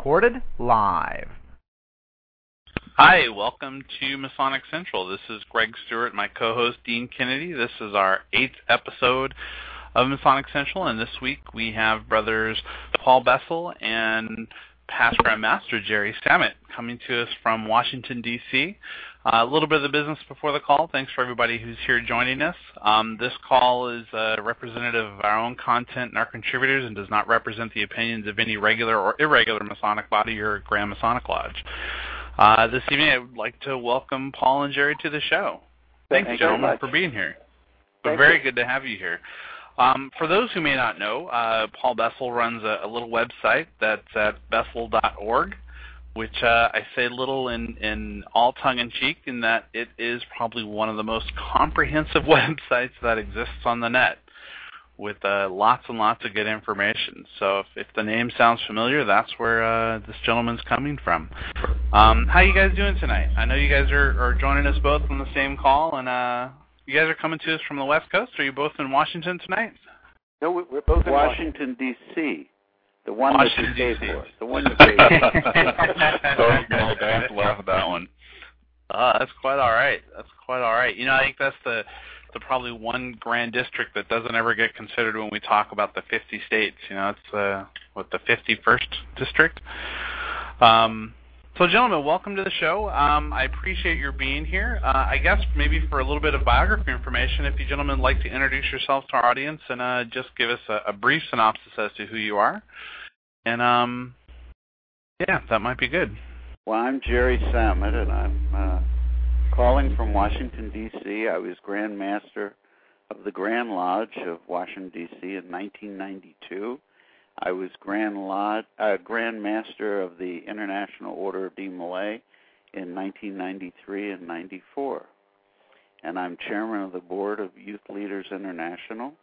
recorded live. Hi, welcome to Masonic Central. This is Greg Stewart, my co-host Dean Kennedy. This is our 8th episode of Masonic Central, and this week we have brothers Paul Bessel and past Grand Master Jerry Sammet coming to us from Washington, D.C. A little bit of the business before the call. Thanks for everybody who's here joining us. This call is representative of our own content and our contributors and does not represent the opinions of any regular or irregular Masonic body or Grand Masonic Lodge. This evening I would like to welcome Paul and Jerry to the show. Thank you, gentlemen, for being here. Very good to have you here. For those who may not know, Paul Bessel runs a little website that's at bessel.org, which I say little in all tongue-in-cheek in that it is probably one of the most comprehensive websites that exists on the net with lots and lots of good information. So if the name sounds familiar, that's where this gentleman's coming from. How you guys doing tonight? I know you guys are joining us both on the same call, and you guys are coming to us from the West Coast. Are you both in Washington tonight? No, we're both in Washington, D.C. The one Washington, that you paid for. The one you paid for. I have to laugh at that one. That's quite all right. That's quite all right. You know, I think that's the probably one grand district that doesn't ever get considered when we talk about the 50 states. You know, it's the 51st district. So, gentlemen, welcome to the show. I appreciate your being here. I guess maybe for a little bit of biography information, if you gentlemen would like to introduce yourselves to our audience and just give us a brief synopsis as to who you are. And, yeah, that might be good. Well, I'm Jerry Sammet, and I'm calling from Washington, D.C. I was Grand Master of the Grand Lodge of Washington, D.C. in 1992. I was Grand Master of the International Order of D-Malay in 1993 and 94. And I'm Chairman of the Board of Youth Leaders International,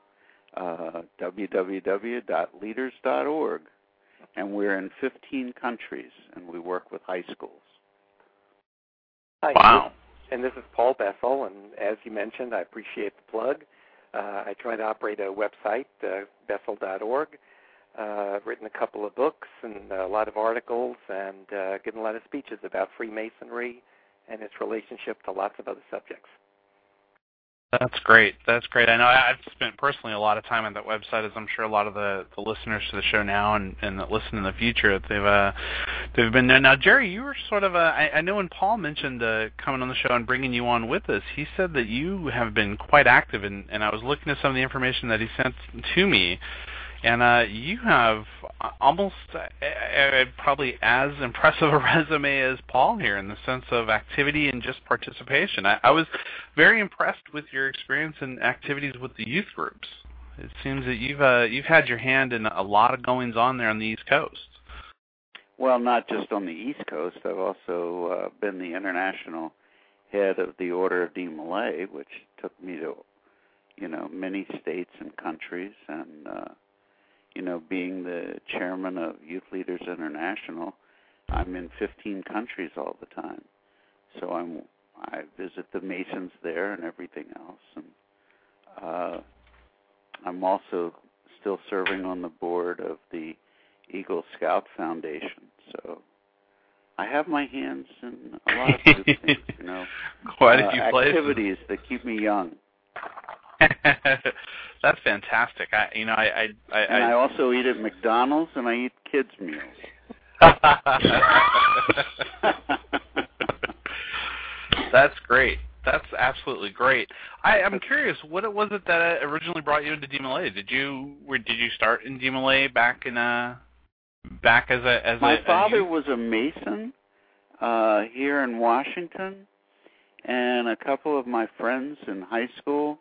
www.leaders.org. And we're in 15 countries, and we work with high schools. Hi. Wow. And this is Paul Bessel, and as you mentioned, I appreciate the plug. I try to operate a website, bessel.org. I've written a couple of books and a lot of articles and given a lot of speeches about Freemasonry and its relationship to lots of other subjects. That's great. That's great. I know I've spent personally a lot of time on that website, as I'm sure a lot of the listeners to the show now and that listen in the future, they've been there. Now, Jerry, you were sort of I know when Paul mentioned coming on the show and bringing you on with us, he said that you have been quite active, and I was looking at some of the information that he sent to me. And you have almost probably as impressive a resume as Paul here in the sense of activity and just participation. I was very impressed with your experience and activities with the youth groups. It seems that you've had your hand in a lot of goings on there on the East Coast. Well, not just on the East Coast. I've also been the international head of the Order of D-Malay, which took me to, many states and countries, and being the chairman of Youth Leaders International, I'm in 15 countries all the time. So I visit the Masons there and everything else. And I'm also still serving on the board of the Eagle Scout Foundation. So I have my hands in a lot of good things, Quite a few places. Activities that keep me young. That's fantastic. I also eat at McDonald's and I eat kids' meals. That's great. That's absolutely great. I'm curious, what was it that originally brought you into D-Malay? Did you start in D-Malay back as My father was a Mason here in Washington, and a couple of my friends in high school.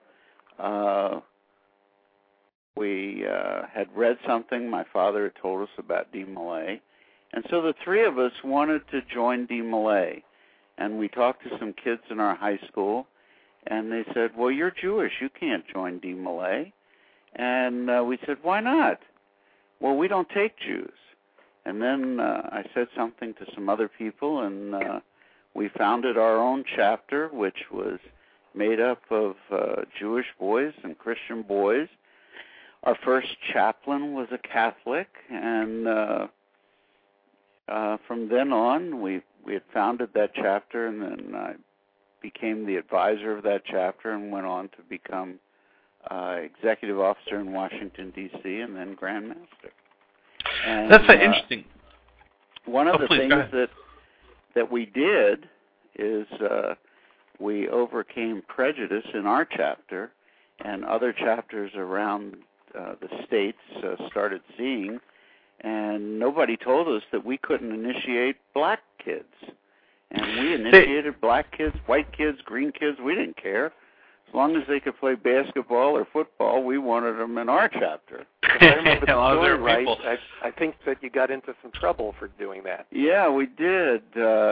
We had read something my father had told us about D-Malay, and so the three of us wanted to join D-Malay. And we talked to some kids in our high school, and they said, well, you're Jewish, you can't join D-Malay. And we said, why not? Well, we don't take Jews. And then I said something to some other people, and we founded our own chapter, which was made up of Jewish boys and Christian boys. Our first chaplain was a Catholic, and from then on, we had founded that chapter, and then I became the advisor of that chapter and went on to become executive officer in Washington, D.C., and then Grand Master. And, that's interesting. One of the things that we did is we overcame prejudice in our chapter, and other chapters around the states started seeing, and nobody told us that we couldn't initiate black kids. And we initiated black kids, white kids, green kids. We didn't care. As long as they could play basketball or football, we wanted them in our chapter. If I remember the story right, I think that you got into some trouble for doing that. Yeah, we did.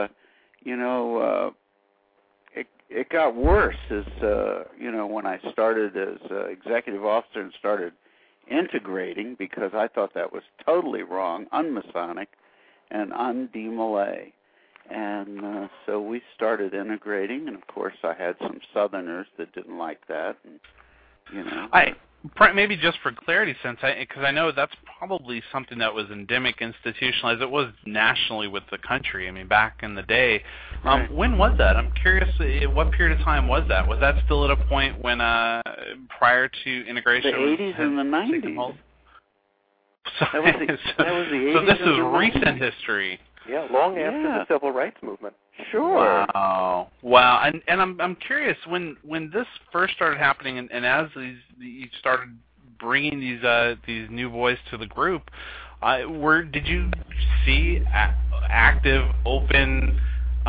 It got worse as, when I started as executive officer and started integrating, because I thought that was totally wrong, un-Masonic, and un-DeMolay. And so we started integrating, and of course I had some Southerners that didn't like that. And, maybe just for clarity's sake, because I know that's probably something that was endemic, institutionalized. It was nationally with the country. I mean, back in the day. Right. When was that? I'm curious, what period of time was that? Was that still at a point when, prior to integration? The 80s and the 90s. That was the 80s. So this is recent history. Yeah, long after the Civil Rights Movement. Sure. Wow. And I'm curious, when this first started happening, and as you started bringing these new boys to the group, did you see active, open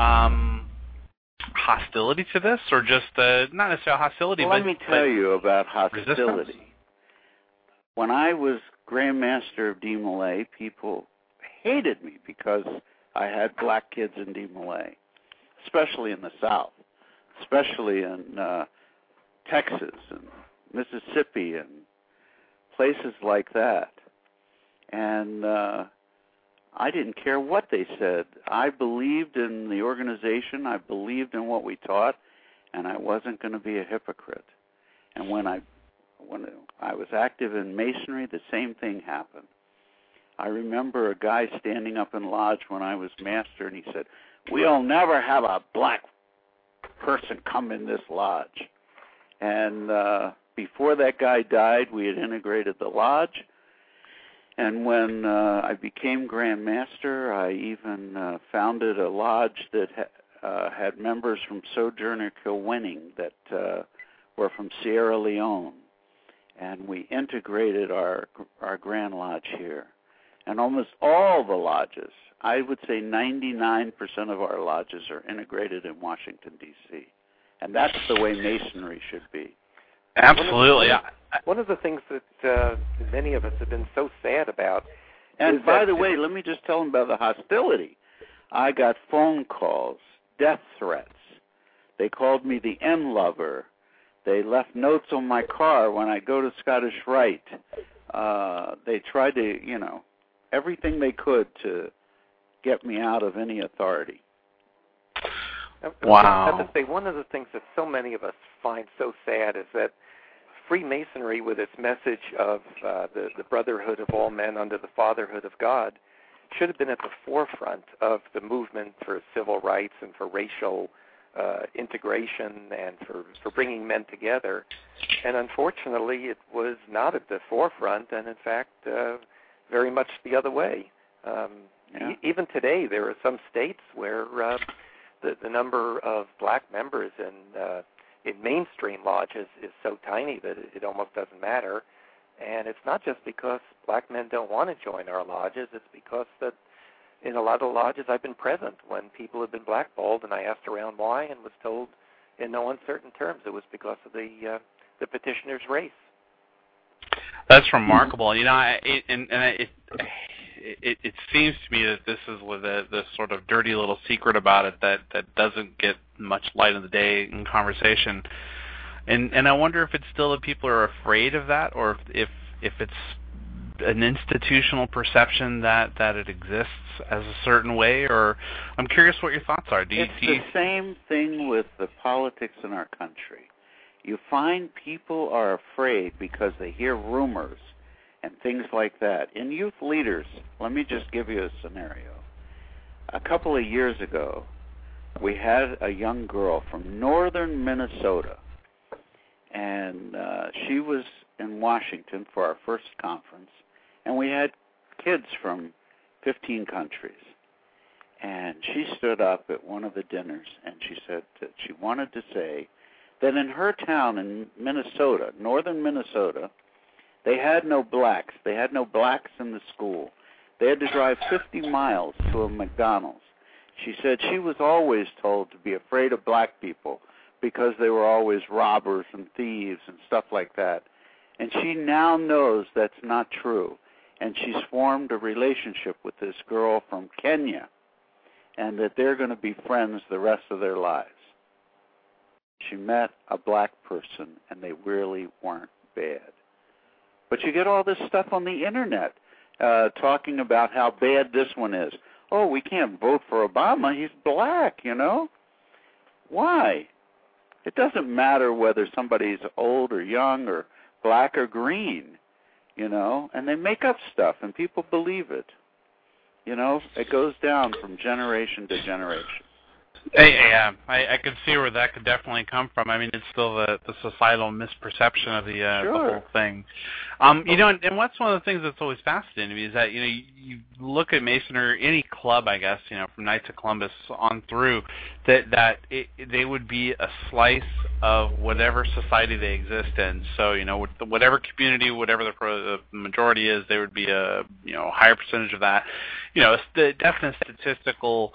hostility to this, or just not necessarily hostility? Well, let me tell you about hostility. Resistance? When I was Grand Master of DeMolay, people hated me because I had black kids in DeMolay, especially in the South, especially in Texas and Mississippi and places like that. And I didn't care what they said. I believed in the organization. I believed in what we taught, and I wasn't going to be a hypocrite. And when I was active in Masonry, the same thing happened. I remember a guy standing up in lodge when I was master, and he said, "We'll never have a black person come in this lodge." And before that guy died, we had integrated the lodge. And when I became Grand Master, I even founded a lodge that had members from Sojourner Kilwinning that were from Sierra Leone. And we integrated our Grand Lodge here. And almost all the lodges, I would say 99% of our lodges are integrated in Washington, D.C. And that's the way Masonry should be. Absolutely. One of the things that many of us have been so sad about. And by the way, let me just tell them about the hostility. I got phone calls, death threats. They called me the M-lover. They left notes on my car when I go to Scottish Rite. They tried to, everything they could to get me out of any authority. Wow. I have to say, one of the things that so many of us find so sad is that Freemasonry, with its message of the brotherhood of all men under the fatherhood of God, should have been at the forefront of the movement for civil rights and for racial integration and for bringing men together. And unfortunately, it was not at the forefront, and in fact, very much the other way. Even today, there are some states where the number of black members in mainstream lodges is so tiny that it almost doesn't matter. And it's not just because black men don't want to join our lodges. It's because that in a lot of lodges I've been present when people have been blackballed, and I asked around why and was told in no uncertain terms it was because of the petitioner's race. That's remarkable. It seems to me that this is with this sort of dirty little secret about it that doesn't get much light of the day in conversation. And I wonder if it's still that people are afraid of that, or if it's an institutional perception that it exists as a certain way, or I'm curious what your thoughts are. It's the same thing with the politics in our country. You find people are afraid because they hear rumors and things like that. In youth leaders, let me just give you a scenario. a couple of years ago, we had a young girl from northern Minnesota, and she was in Washington for our first conference, and we had kids from 15 countries. And she stood up at one of the dinners, and she said that she wanted to say that in her town in Minnesota, northern Minnesota, they had no blacks. They had no blacks in the school. They had to drive 50 miles to a McDonald's. She said she was always told to be afraid of black people because they were always robbers and thieves and stuff like that. And she now knows that's not true. And she's formed a relationship with this girl from Kenya, and that they're going to be friends the rest of their lives. She met a black person, and they really weren't bad. But you get all this stuff on the Internet talking about how bad this one is. Oh, we can't vote for Obama. He's black, you know. Why? It doesn't matter whether somebody's old or young or black or green, you know. And they make up stuff, and people believe it. You know, it goes down from generation to generation. Yeah, I could see where that could definitely come from. I mean, it's still the societal misperception of the whole thing. You know, and what's one of the things that's always fascinating to me is that, you know, you look at Mason or any club, I guess, you know, from Knights of Columbus on through, they would be a slice of whatever society they exist in. So, you know, whatever community, whatever the majority is, there would be a, you know, higher percentage of that. You know, the definite statistical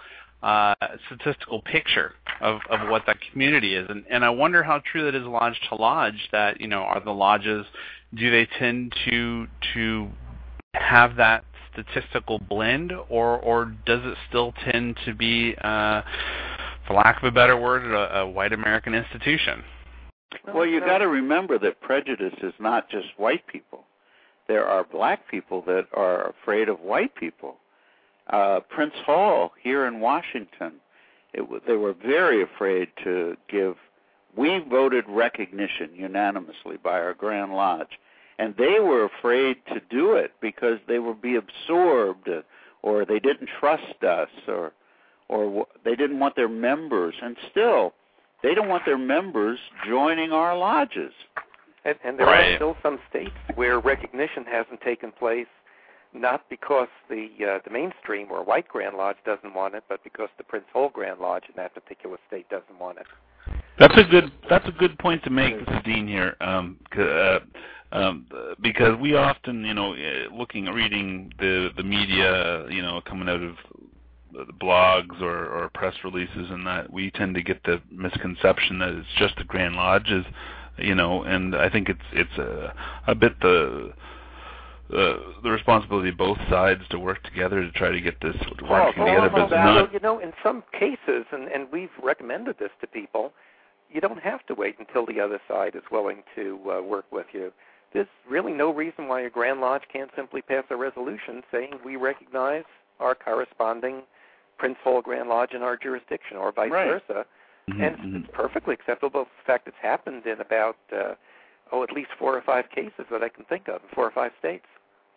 picture of what that community is. And I wonder how true that is lodge to lodge, that, you know, are the lodges, do they tend to have that statistical blend, or does it still tend to be, for lack of a better word, a white American institution? Well, you got to remember that prejudice is not just white people. There are black people that are afraid of white people. Prince Hall here in Washington, they were very afraid to give. We voted recognition unanimously by our Grand Lodge, and they were afraid to do it because they would be absorbed, or they didn't trust us, or they didn't want their members, and still, they don't want their members joining our lodges. And there are still some states where recognition hasn't taken place, not because the mainstream or white Grand Lodge doesn't want it, but because the Prince Hall Grand Lodge in that particular state doesn't want it. That's a good point to make. This is Dean here, because we often, you know, reading the media, you know, coming out of the blogs or press releases, and that we tend to get the misconception that it's just the Grand Lodges, you know, and I think it's a bit the responsibility of both sides to work together to try to get this working together. But well, you know, in some cases, and we've recommended this to people, you don't have to wait until the other side is willing to work with you. There's really no reason why a Grand Lodge can't simply pass a resolution saying we recognize our corresponding Prince Hall Grand Lodge in our jurisdiction, or vice versa. Mm-hmm, and it's perfectly acceptable. In fact, it's happened in about, at least 4 or 5 cases that I can think of in 4 or 5 states.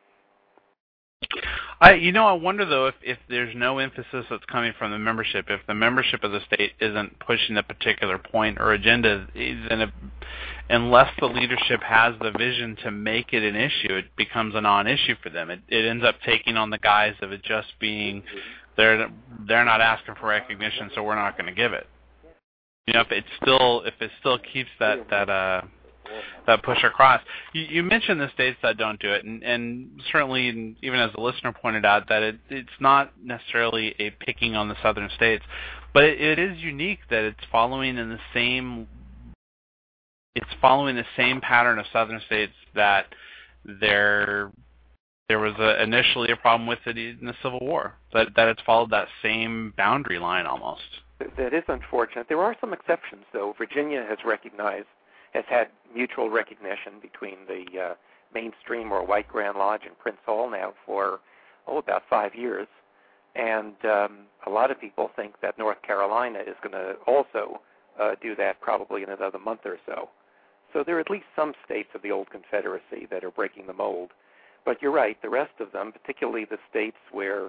I wonder, though, if there's no emphasis that's coming from the membership, if the membership of the state isn't pushing a particular point or agenda, then unless the leadership has the vision to make it an issue, it becomes a non-issue for them. It ends up taking on the guise of it just being, they're not asking for recognition, so we're not going to give it. You know, if it still keeps that push across. You mentioned the states that don't do it, and certainly, even as the listener pointed out, that it's not necessarily a picking on the southern states, but it is unique that it's following the same pattern of southern states that there was initially a problem with it in the Civil War, that it's followed that same boundary line almost. That is unfortunate. There are some exceptions, though. Virginia has had mutual recognition between the mainstream or white Grand Lodge and Prince Hall now for, about 5 years. And a lot of people think that North Carolina is going to also do that probably in another month or so. So there are at least some states of the old Confederacy that are breaking the mold. But you're right, the rest of them, particularly the states where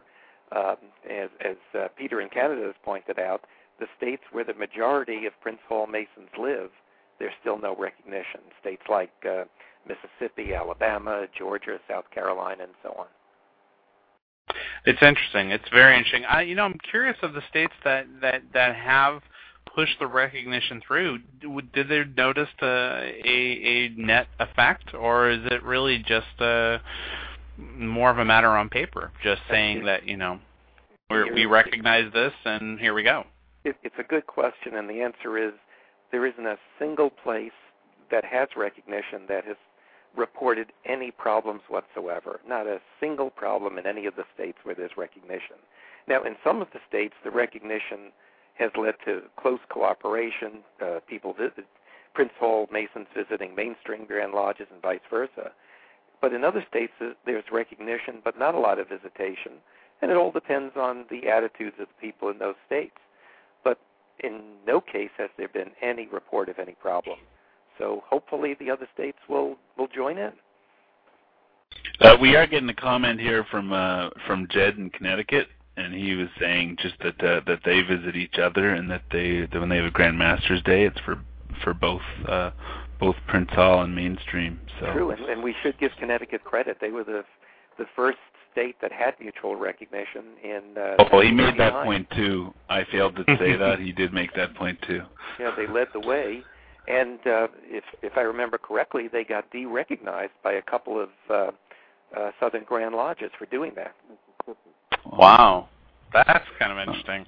As Peter in Canada has pointed out, the states where the majority of Prince Hall Masons live, there's still no recognition. States like Mississippi, Alabama, Georgia, South Carolina, and so on. It's interesting. It's very interesting. I'm curious of the states that have pushed the recognition through. Did they notice a net effect, or is it really just more of a matter on paper, just saying that we recognize this and here we go? It's a good question, and the answer is there isn't a single place that has recognition that has reported any problems whatsoever. Not a single problem in any of the states where there's recognition. Now, in some of the states, the recognition has led to close cooperation. People visit Prince Hall Masons visiting mainstream Grand Lodges and vice versa. But in other states, there's recognition, but not a lot of visitation, and it all depends on the attitudes of the people in those states. But in no case has there been any report of any problem. So hopefully the other states will join in. We are getting a comment here from Jed in Connecticut, and he was saying just that they visit each other, and that when they have a Grand Masters Day, it's for both Prince Hall and Mainstream. So. True, and we should give Connecticut credit. They were the first state that had mutual recognition in. He made that point too. I failed to say that. He did make that point too. Yeah, they led the way. And if I remember correctly, they got de-recognized by a couple of Southern Grand Lodges for doing that. Wow, that's kind of interesting.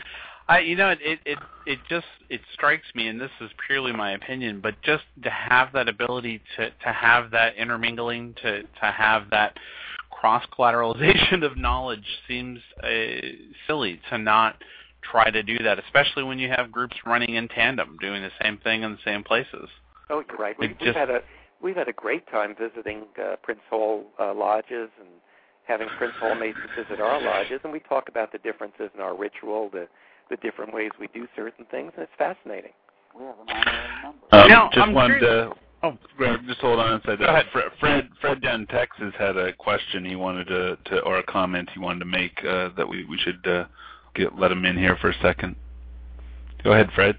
It strikes me, and this is purely my opinion, but just to have that ability to have that intermingling, to have that cross-collateralization of knowledge seems silly to not try to do that, especially when you have groups running in tandem, doing the same thing in the same places. Oh, you're right. We've had a great time visiting Prince Hall lodges and having Prince Hall Masons visit our lodges, and we talk about the differences in our ritual, the different ways we do certain things, and it's fascinating. We have an honorary number. Greg, just hold on a second. Go ahead. Fred down in Texas had a question he wanted to or a comment he wanted to make that we should let him in here for a second. Go ahead, Fred.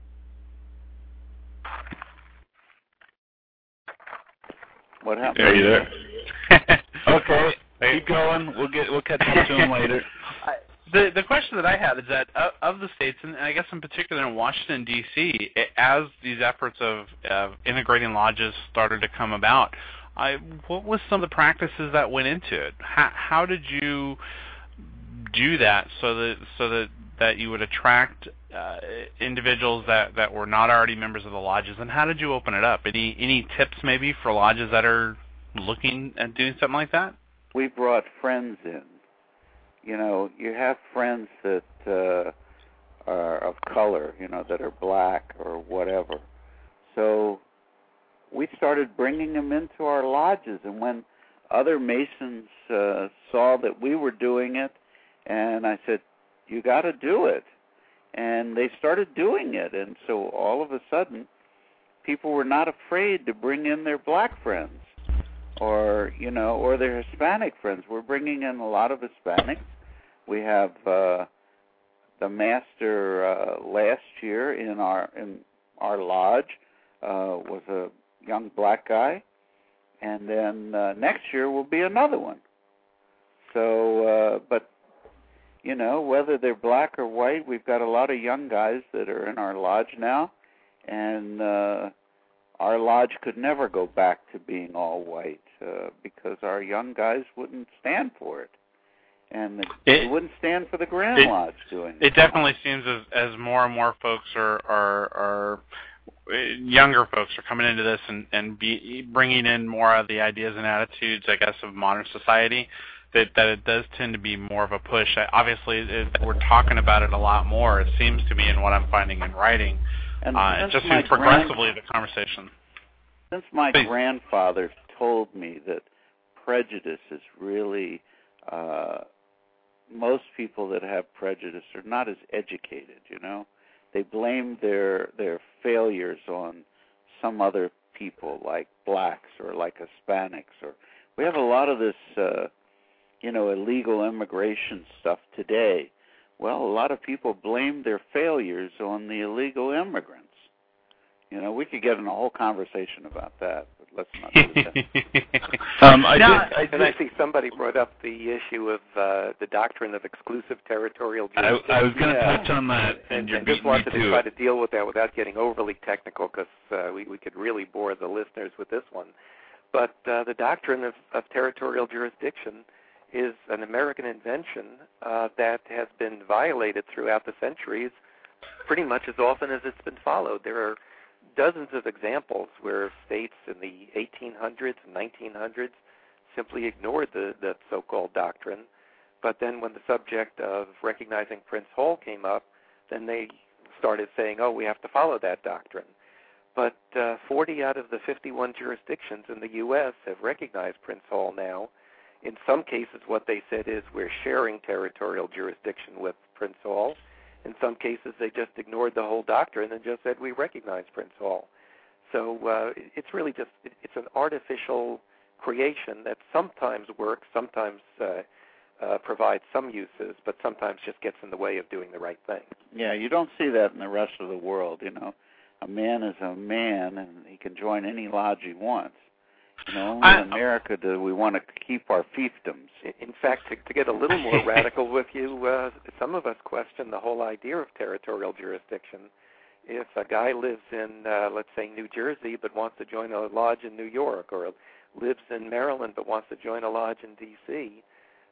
What happened? Are you there? Okay, keep going. We'll catch up to him later. The question that I had is that of the states, and I guess in particular in Washington, D.C., as these efforts of integrating lodges started to come about, what was some of the practices that went into it? How did you do that so that you would attract individuals that were not already members of the lodges, and how did you open it up? Any tips maybe for lodges that are looking at doing something like that? We brought friends in. You have friends that are of color, that are black or whatever. So we started bringing them into our lodges, and when other Masons saw that we were doing it, and I said, you got to do it. And they started doing it, and so all of a sudden, people were not afraid to bring in their black friends or their Hispanic friends. We're bringing in a lot of Hispanics. We have the master last year in our lodge was a young black guy, and then next year will be another one. So, but whether they're black or white, we've got a lot of young guys that are in our lodge now, and our lodge could never go back to being all white because our young guys wouldn't stand for it. And they wouldn't stand for the Grand Lodge doing it. It definitely seems as more and more folks are younger folks are coming into this and bringing in more of the ideas and attitudes, I guess, of modern society, that it does tend to be more of a push. Obviously, we're talking about it a lot more, it seems to me, in what I'm finding in writing. It just seems progressively the conversation. Since my grandfather told me that prejudice is really... most people that have prejudice are not as educated, They blame their failures on some other people like blacks or like Hispanics. We have a lot of this illegal immigration stuff today. Well, a lot of people blame their failures on the illegal immigrants. We could get in a whole conversation about that, but let's not do that. I see somebody brought up the issue of the doctrine of exclusive territorial jurisdiction. I was going to touch on that, and you're just wanted to try to deal with that without getting overly technical, because we could really bore the listeners with this one. But the doctrine of territorial jurisdiction is an American invention that has been violated throughout the centuries pretty much as often as it's been followed. There are dozens of examples where states in the 1800s and 1900s simply ignored the so-called doctrine. But then when the subject of recognizing Prince Hall came up, then they started saying, we have to follow that doctrine. But 40 out of the 51 jurisdictions in the U.S. have recognized Prince Hall now. In some cases, what they said is we're sharing territorial jurisdiction with Prince Hall. In some cases, they just ignored the whole doctrine and just said we recognize Prince Hall. So it's really just it's an artificial creation that sometimes works, sometimes provides some uses, but sometimes just gets in the way of doing the right thing. Yeah, you don't see that in the rest of the world. A man is a man, and he can join any lodge he wants. Only in America do we want to keep our fiefdoms. In fact, to get a little more radical with you, some of us question the whole idea of territorial jurisdiction. If a guy lives in, let's say, New Jersey but wants to join a lodge in New York, or lives in Maryland but wants to join a lodge in D.C.,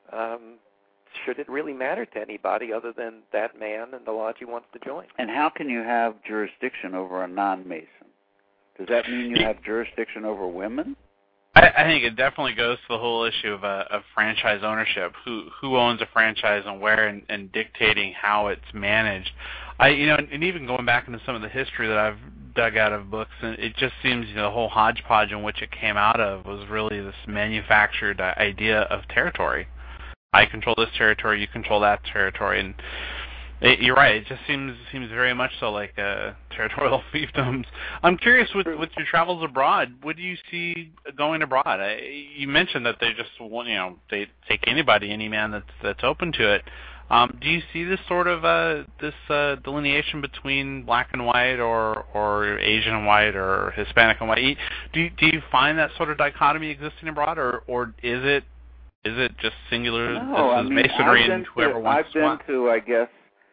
should it really matter to anybody other than that man and the lodge he wants to join? And how can you have jurisdiction over a non-Mason? Does that mean you have jurisdiction over women? I think it definitely goes to the whole issue of franchise ownership. Who owns a franchise and where, and dictating how it's managed. And even going back into some of the history that I've dug out of books, and it just seems the whole hodgepodge in which it came out of was really this manufactured idea of territory. I control this territory, you control that territory, and you're right. It just seems very much so like territorial fiefdoms. I'm curious with your travels abroad. What do you see going abroad? You mentioned that they just they take any man that's open to it. Do you see this sort of this delineation between black and white, or Asian and white, or Hispanic and white? Do you find that sort of dichotomy existing abroad, or is it just singular? No, this is masonry and whoever wants to. I've been to, I guess,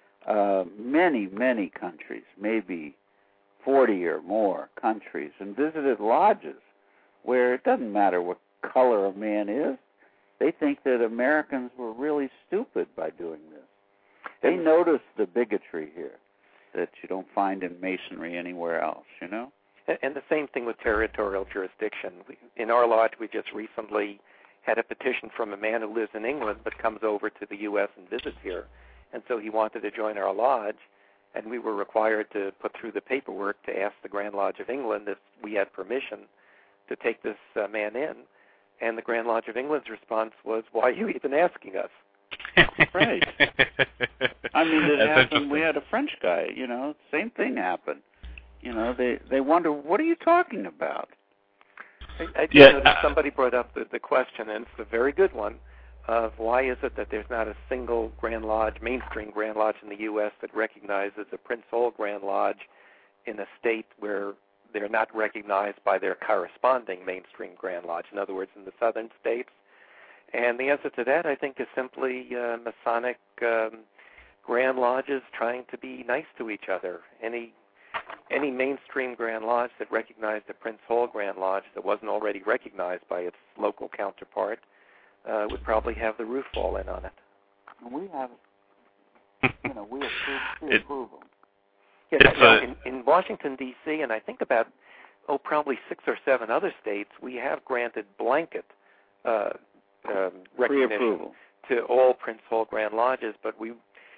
many countries, maybe 40 or more countries, and visited lodges where it doesn't matter what color a man is. They think that Americans were really stupid by doing this. They notice the bigotry here that you don't find in Masonry anywhere else, And the same thing with territorial jurisdiction. In our lodge, we just recently had a petition from a man who lives in England but comes over to the U.S. and visits here. And so he wanted to join our lodge, and we were required to put through the paperwork to ask the Grand Lodge of England if we had permission to take this man in. And the Grand Lodge of England's response was, "Why are you even asking us?" Right. I mean, it happened. We had a French guy, same thing happened. They wonder, what are you talking about? I did notice somebody brought up the question, and it's a very good one, of why is it that there's not a single Grand Lodge, mainstream Grand Lodge in the U.S. that recognizes a Prince Hall Grand Lodge in a state where they're not recognized by their corresponding mainstream Grand Lodge, in other words, in the southern states? And the answer to that, I think, is simply Masonic Grand Lodges trying to be nice to each other. Any mainstream Grand Lodge that recognized a Prince Hall Grand Lodge that wasn't already recognized by its local counterpart would probably have the roof fall in on it. We have, we approve them. Yeah, in Washington, D.C., and I think about, probably 6 or 7 other states, we have granted blanket recognition to all Prince Hall Grand Lodges, but we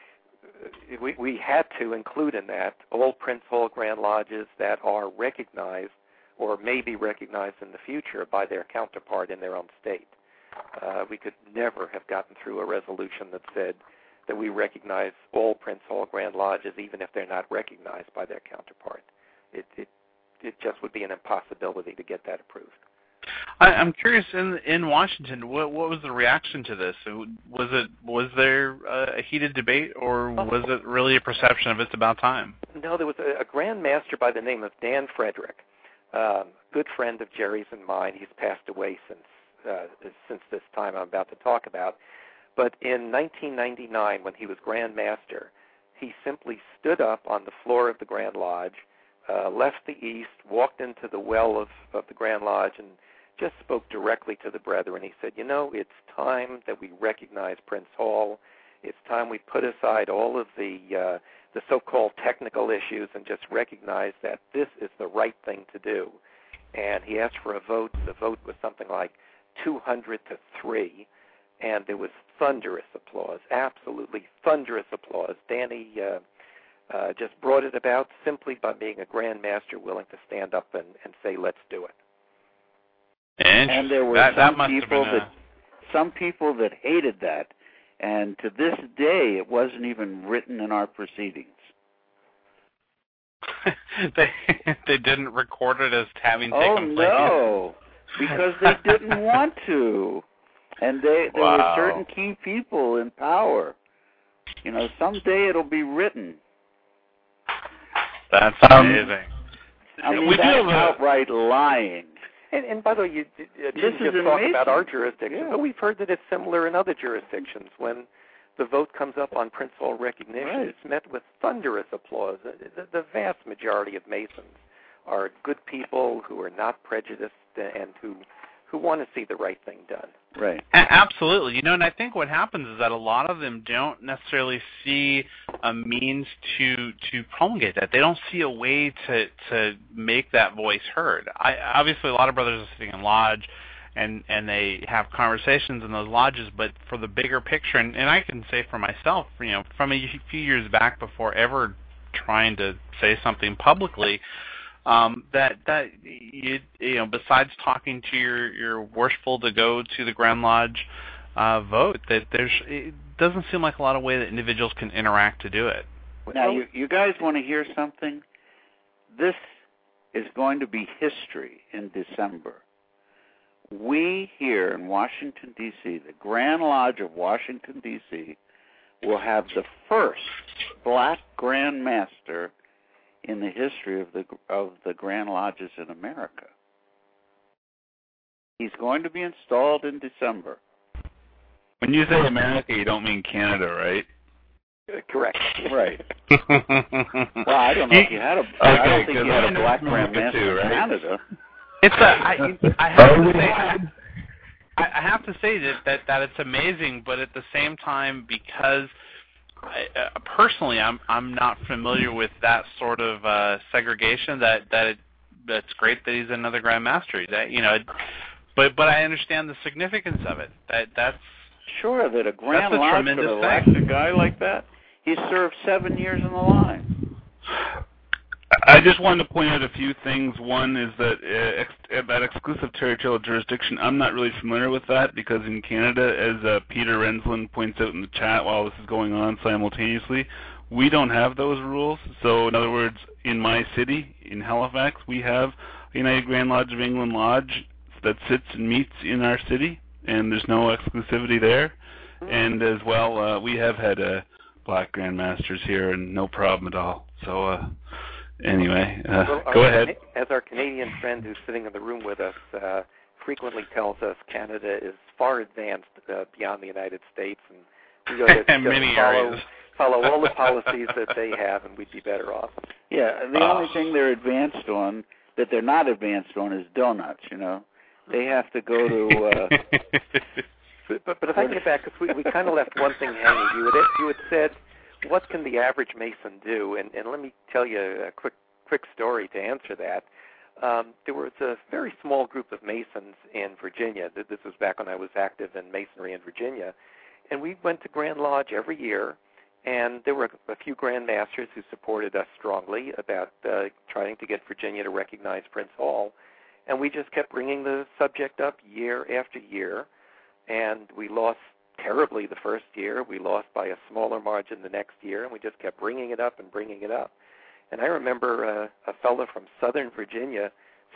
had to include in that all Prince Hall Grand Lodges that are recognized or may be recognized in the future by their counterpart in their own state. We could never have gotten through a resolution that said that we recognize all Prince Hall Grand Lodges even if they're not recognized by their counterpart. It just would be an impossibility to get that approved. I'm curious, in Washington, what was the reaction to this? Was there a heated debate, or was it really a perception of it's about time? No, there was a Grand Master by the name of Dan Frederick, good friend of Jerry's and mine. He's passed away since this time I'm about to talk about. But in 1999, when he was Grand Master, he simply stood up on the floor of the Grand Lodge, left the East, walked into the well of the Grand Lodge, and just spoke directly to the brethren. He said, it's time that we recognize Prince Hall. It's time we put aside all of the so-called technical issues and just recognize that this is the right thing to do. And he asked for a vote. The vote was something like 200-3, and there was thunderous applause, absolutely thunderous applause. Danny just brought it about simply by being a Grand Master willing to stand up and say, let's do it. And there were some people that hated that, and to this day, it wasn't even written in our proceedings. They didn't record it as having taken place. Oh no, because they didn't want to, and there were certain key people in power. Someday it'll be written. That's amazing. I mean, that's outright lying. And by the way, you didn't just talk about our jurisdiction, but we've heard that it's similar in other jurisdictions. When the vote comes up on Prince Hall recognition, it's met with thunderous applause. The vast majority of Masons are good people who are not prejudiced and who want to see the right thing done. Right. Absolutely. And I think what happens is that a lot of them don't necessarily see a means to promulgate that. They don't see a way to make that voice heard. Obviously, a lot of brothers are sitting in lodge, and they have conversations in those lodges, but for the bigger picture, and I can say for myself, from a few years back before ever trying to say something publicly, that besides talking to your worshipful to go to the Grand Lodge vote, that it doesn't seem like a lot of way that individuals can interact to do it. Now, you guys want to hear something? This is going to be history in December. We here in Washington, D.C., the Grand Lodge of Washington, D.C., will have the first black Grand Master in the history of the Grand Lodges in America. He's going to be installed in December. When you say America, you don't mean Canada, right? Correct. Right. Well, I don't know if you had I don't think you had a black Grand Master in Canada. I have to say that it's amazing, but at the same time, because personally, I'm not familiar with that sort of segregation. That's great that he's another Grand Master. But I understand the significance of it. That's sure that a Grand Lodge could elect a guy like that. He served 7 years in the line. I just wanted to point out a few things. One is that that exclusive territorial jurisdiction, I'm not really familiar with that because in Canada, as Peter Rensland points out in the chat while this is going on simultaneously, we don't have those rules. So in other words, in my city, in Halifax, we have a United Grand Lodge of England Lodge that sits and meets in our city, and there's no exclusivity there. And as well, we have had black Grand Masters here, and no problem at all. So anyway, go ahead. As our Canadian friend who's sitting in the room with us frequently tells us, Canada is far advanced beyond the United States, and we go to many areas. Follow all the policies that they have, and we'd be better off. Yeah, the only thing they're advanced on, that they're not advanced on, is donuts, They have to go to... But if I get back, because we kind of left one thing hanging. You had said, what can the average Mason do? And let me tell you a quick story to answer that. There was a very small group of Masons in Virginia. This was back when I was active in Masonry in Virginia. And we went to Grand Lodge every year, and there were a few Grand Masters who supported us strongly about trying to get Virginia to recognize Prince Hall. And we just kept bringing the subject up year after year. And we lost terribly the first year. We lost by a smaller margin the next year, and we just kept bringing it up and bringing it up. And I remember a fellow from Southern Virginia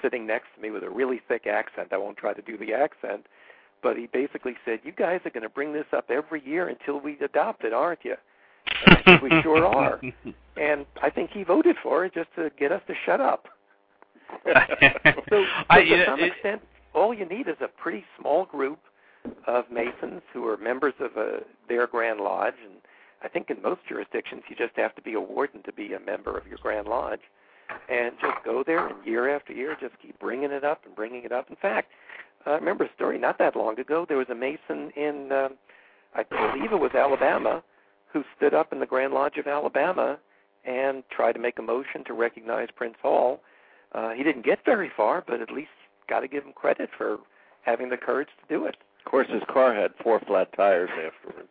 sitting next to me with a really thick accent. I won't try to do the accent, but he basically said, "You guys are going to bring this up every year until we adopt it, aren't you?" And I said, "We sure are." And I think he voted for it just to get us to shut up. So to some extent, all you need is a pretty small group of Masons who are members of their Grand Lodge, and I think in most jurisdictions you just have to be a warden to be a member of your Grand Lodge, and just go there and year after year just keep bringing it up and bringing it up. In fact, I remember a story not that long ago. There was a Mason in, I believe it was Alabama, who stood up in the Grand Lodge of Alabama and tried to make a motion to recognize Prince Hall. He didn't get very far, but at least got to give him credit for having the courage to do it. Of course, his car had 4 flat tires afterwards.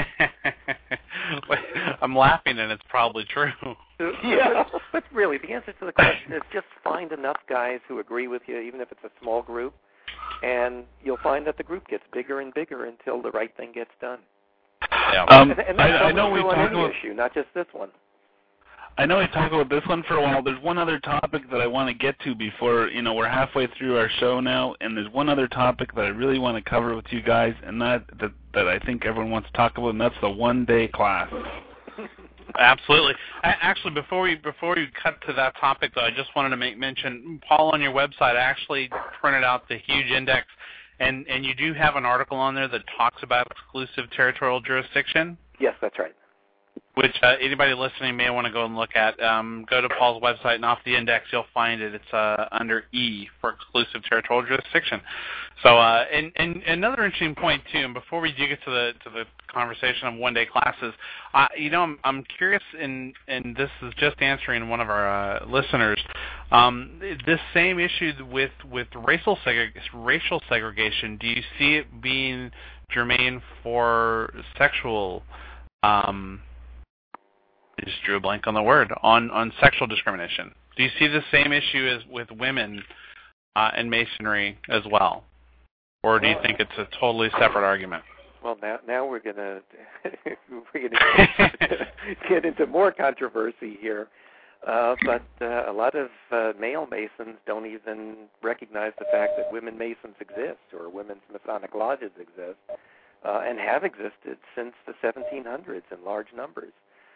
I'm laughing, and it's probably true. Yeah, but really, the answer to the question is just find enough guys who agree with you, even if it's a small group, and you'll find that the group gets bigger and bigger until the right thing gets done. Yeah. And that's I know we on talk any about issue, not just this one. I know we talked about this one for a while. There's one other topic that I want to get to before, we're halfway through our show now, and there's one other topic that I really want to cover with you guys, and that I think everyone wants to talk about, and that's the one-day class. Absolutely. Actually, before we cut to that topic, though, I just wanted to make mention, Paul, on your website, I actually printed out the huge index, and you do have an article on there that talks about exclusive territorial jurisdiction. Yes, that's right. Which anybody listening may want to go and look at. Go to Paul's website, and off the index you'll find it. It's under E for exclusive territorial jurisdiction. So, and another interesting point too. And before we do get to the conversation of one-day classes, I'm curious, and this is just answering one of our listeners. This same issue with racial segregation. Do you see it being germane for sexual? I just drew a blank on the word, on sexual discrimination. Do you see the same issue as with women in Masonry as well? Or do you think it's a totally separate argument? Well, now we're gonna get into more controversy here. But a lot of male Masons don't even recognize the fact that women Masons exist or women's Masonic lodges exist and have existed since the 1700s in large numbers.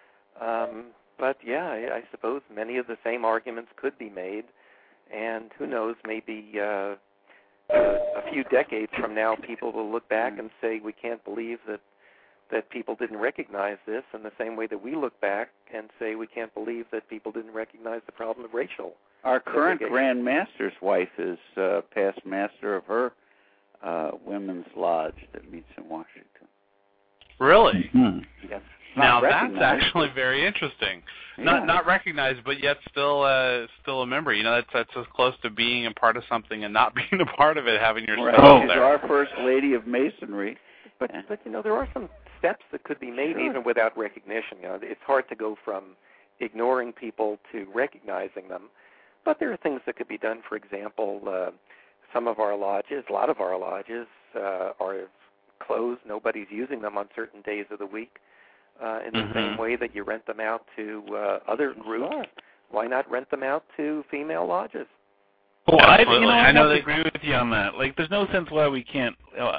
But yeah, I suppose many of the same arguments could be made, and who knows, maybe a few decades from now, people will look back and say, we can't believe that people didn't recognize this, in the same way that we look back and say we can't believe that people didn't recognize the problem of racial. Our current Grand Master's wife is past master of her women's lodge that meets in Washington. Really? Mm-hmm. Yes. Now that's actually very interesting. Yeah. Not recognized, but yet still a member. That's as close to being a part of something and not being a part of it, having yourself right. there. She's our first lady of Masonry. But there are some steps that could be made even without recognition. It's hard to go from ignoring people to recognizing them. But there are things that could be done. For example, some of our lodges, a lot of our lodges are closed. Nobody's using them on certain days of the week. In the same way that you rent them out to other groups, why not rent them out to female lodges? Well, I know they agree with you on that. Like, there's no sense why we can't,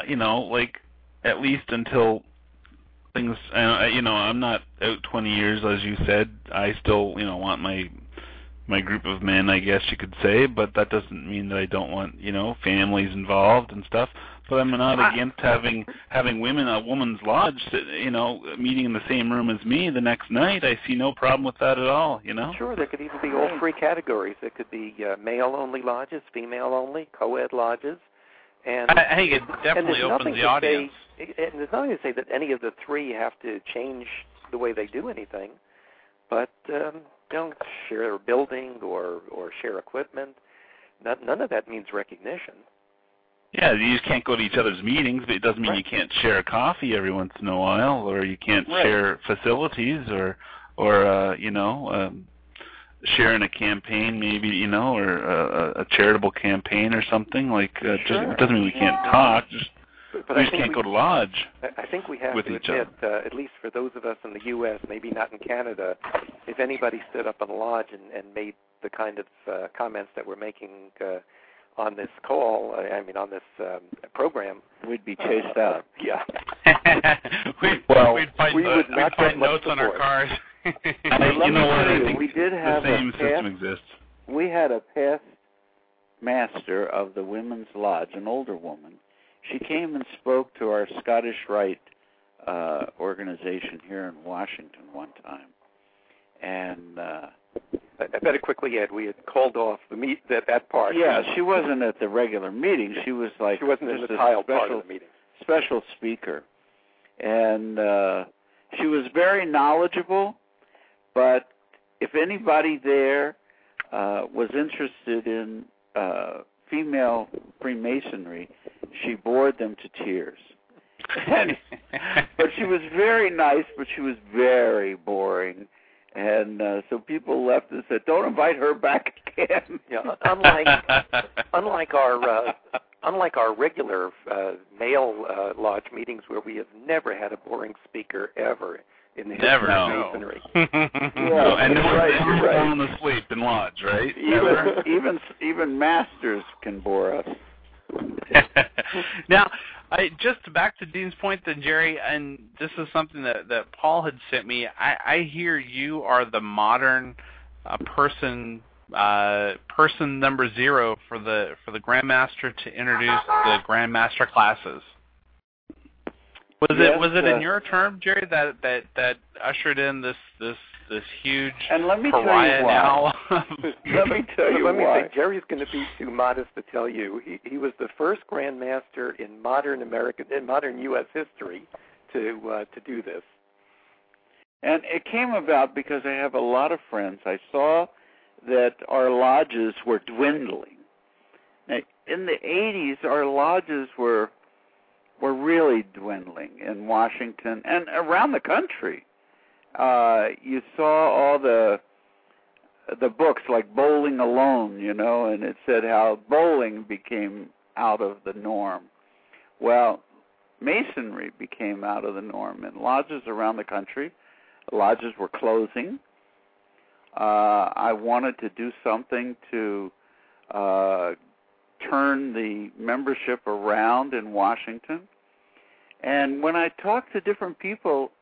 at least until things, I'm not out 20 years, as you said. I still, want my group of men, I guess you could say, but that doesn't mean that I don't want, families involved and stuff. But I'm not against having women, a woman's lodge, meeting in the same room as me the next night. I see no problem with that at all, Sure, there could even be all three categories. There could be male-only lodges, female-only, co-ed lodges. And I think it definitely opens the audience. And there's nothing to say that any of the three have to change the way they do anything, but don't share a building or share equipment. None of that means recognition. Yeah, you just can't go to each other's meetings, but it doesn't mean you can't share a coffee every once in a while, or you can't share facilities, or sharing a campaign maybe, or a charitable campaign or something. Like, it doesn't mean we can't talk, but we just can't go to lodge. I think we have with to each admit, other. at least for those of us in the U.S., maybe not in Canada, if anybody stood up in a lodge and made the kind of comments that we're making on this call, on this program, we'd be chased out. Yeah. we'd find notes on our cars. We did have the same system exists. We had a past master of the Women's Lodge, an older woman. She came and spoke to our Scottish Rite organization here in Washington one time. And I better quickly add, we had called off that part. Yeah, she wasn't at the regular meeting. She was like she wasn't in the tile part of the meeting. Special speaker, and she was very knowledgeable. But if anybody there was interested in female Freemasonry, she bored them to tears. But she was very nice, but she was very boring. And so people left and said, "Don't invite her back again." Yeah, unlike our regular male lodge meetings, where we have never had a boring speaker ever in the history of Masonry. No, and we're falling asleep in lodge, right? Even masters can bore us. Now, just back to Dean's point then, Jerry, and this is something that Paul had sent me. I hear you are the modern person number 0 for the Grandmaster to introduce the Grandmaster classes. Was it in your term, Jerry, that ushered in this huge and let me pariah now? Let me tell you why. Say, Jerry's going to be too modest to tell you. He was the first Grandmaster in modern U.S. history to do this. And it came about because I have a lot of friends. I saw that our lodges were dwindling. Now, in the 80s, our lodges were really dwindling in Washington and around the country. You saw all the books like Bowling Alone, and it said how bowling became out of the norm. Well, Masonry became out of the norm, and lodges around the country, lodges were closing. I wanted to do something to turn the membership around in Washington. And when I talked to different people,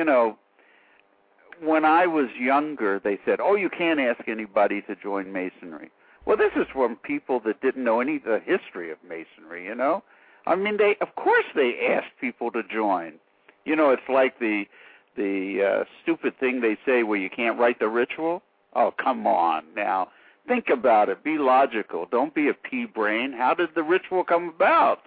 when I was younger, they said, "Oh, you can't ask anybody to join Masonry." Well, this is from people that didn't know any of the history of Masonry, I mean, of course they asked people to join. It's like the stupid thing they say where you can't write the ritual. Oh, come on now. Think about it. Be logical. Don't be a pea brain. How did the ritual come about?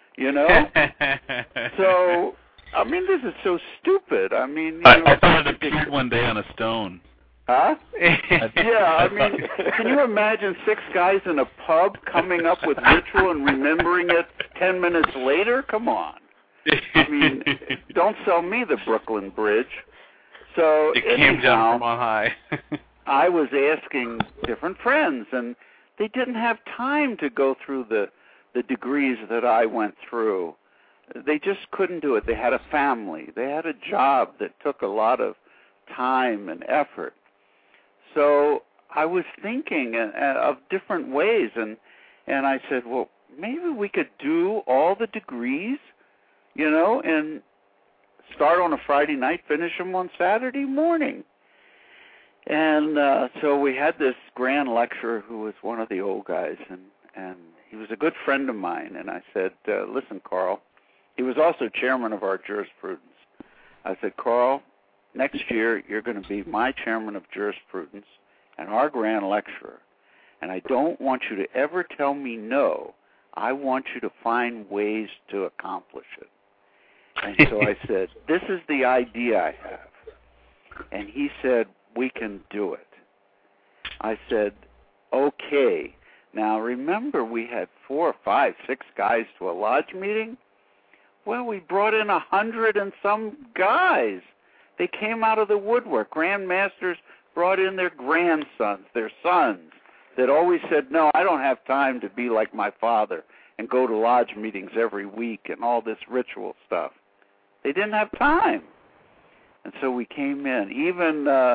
So, I mean, this is so stupid. I mean, I thought it appeared one day on a stone. Huh? Yeah, I mean, can you imagine 6 guys in a pub coming up with ritual and remembering it 10 minutes later? Come on. I mean, don't sell me the Brooklyn Bridge. So it came down from on high. I was asking different friends, and they didn't have time to go through the degrees that I went through. They just couldn't do it. They had a family. They had a job that took a lot of time and effort. So I was thinking of different ways, and I said, well, maybe we could do all the degrees, and start on a Friday night, finish them on Saturday morning. And so we had this grand lecturer who was one of the old guys, and he was a good friend of mine. And I said, listen, Carl, he was also chairman of our jurisprudence. I said, Carl, next year you're going to be my chairman of jurisprudence and our grand lecturer. And I don't want you to ever tell me no. I want you to find ways to accomplish it. And so I said, this is the idea I have. And he said, we can do it. I said, okay. Now, remember, we had 4 or 5, 6 guys to a lodge meeting? Well, we brought in 100 and some guys. They came out of the woodwork. Grandmasters brought in their grandsons, their sons, that always said, no, I don't have time to be like my father and go to lodge meetings every week and all this ritual stuff. They didn't have time. And so we came in. Even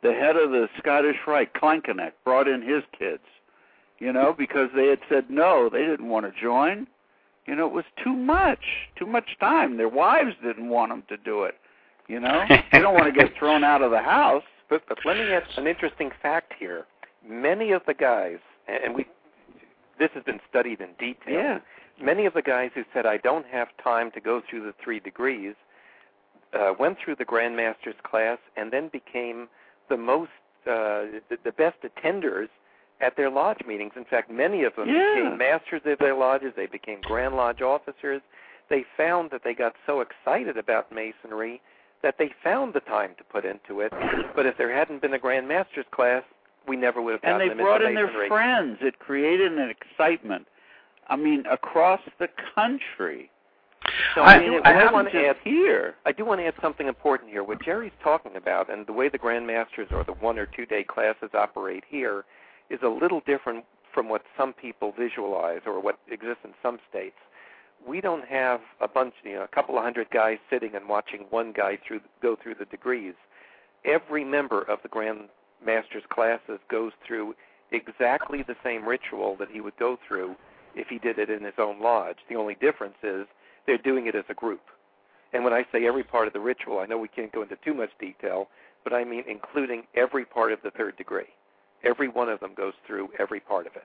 the head of the Scottish Rite, Klankeneck, brought in his kids, because they had said no, they didn't want to join. It was too much time. Their wives didn't want them to do it, They don't want to get thrown out of the house. But let me add an interesting fact here. Many of the guys, and this has been studied in detail, yeah. Many of the guys who said, I don't have time to go through the 3 degrees, went through the Grandmaster's class and then became the best attenders at their lodge meetings. In fact, many of them became masters of their lodges. They became Grand Lodge officers. They found that they got so excited about Masonry that they found the time to put into it. But if there hadn't been a Grandmaster's class, we never would have gotten them into Masonry. And they brought in their friends. It created an excitement. Across the country. So I do want to add something important here. What Jerry's talking about, and the way the Grandmasters or the 1 or 2 day classes operate here, is a little different from what some people visualize or what exists in some states. We don't have a couple of hundred guys sitting and watching one guy go through the degrees. Every member of the Grandmasters classes goes through exactly the same ritual that he would go through if he did it in his own lodge. The only difference is they're doing it as a group. And when I say every part of the ritual, I know we can't go into too much detail, but I mean including every part of the 3rd degree. Every one of them goes through every part of it.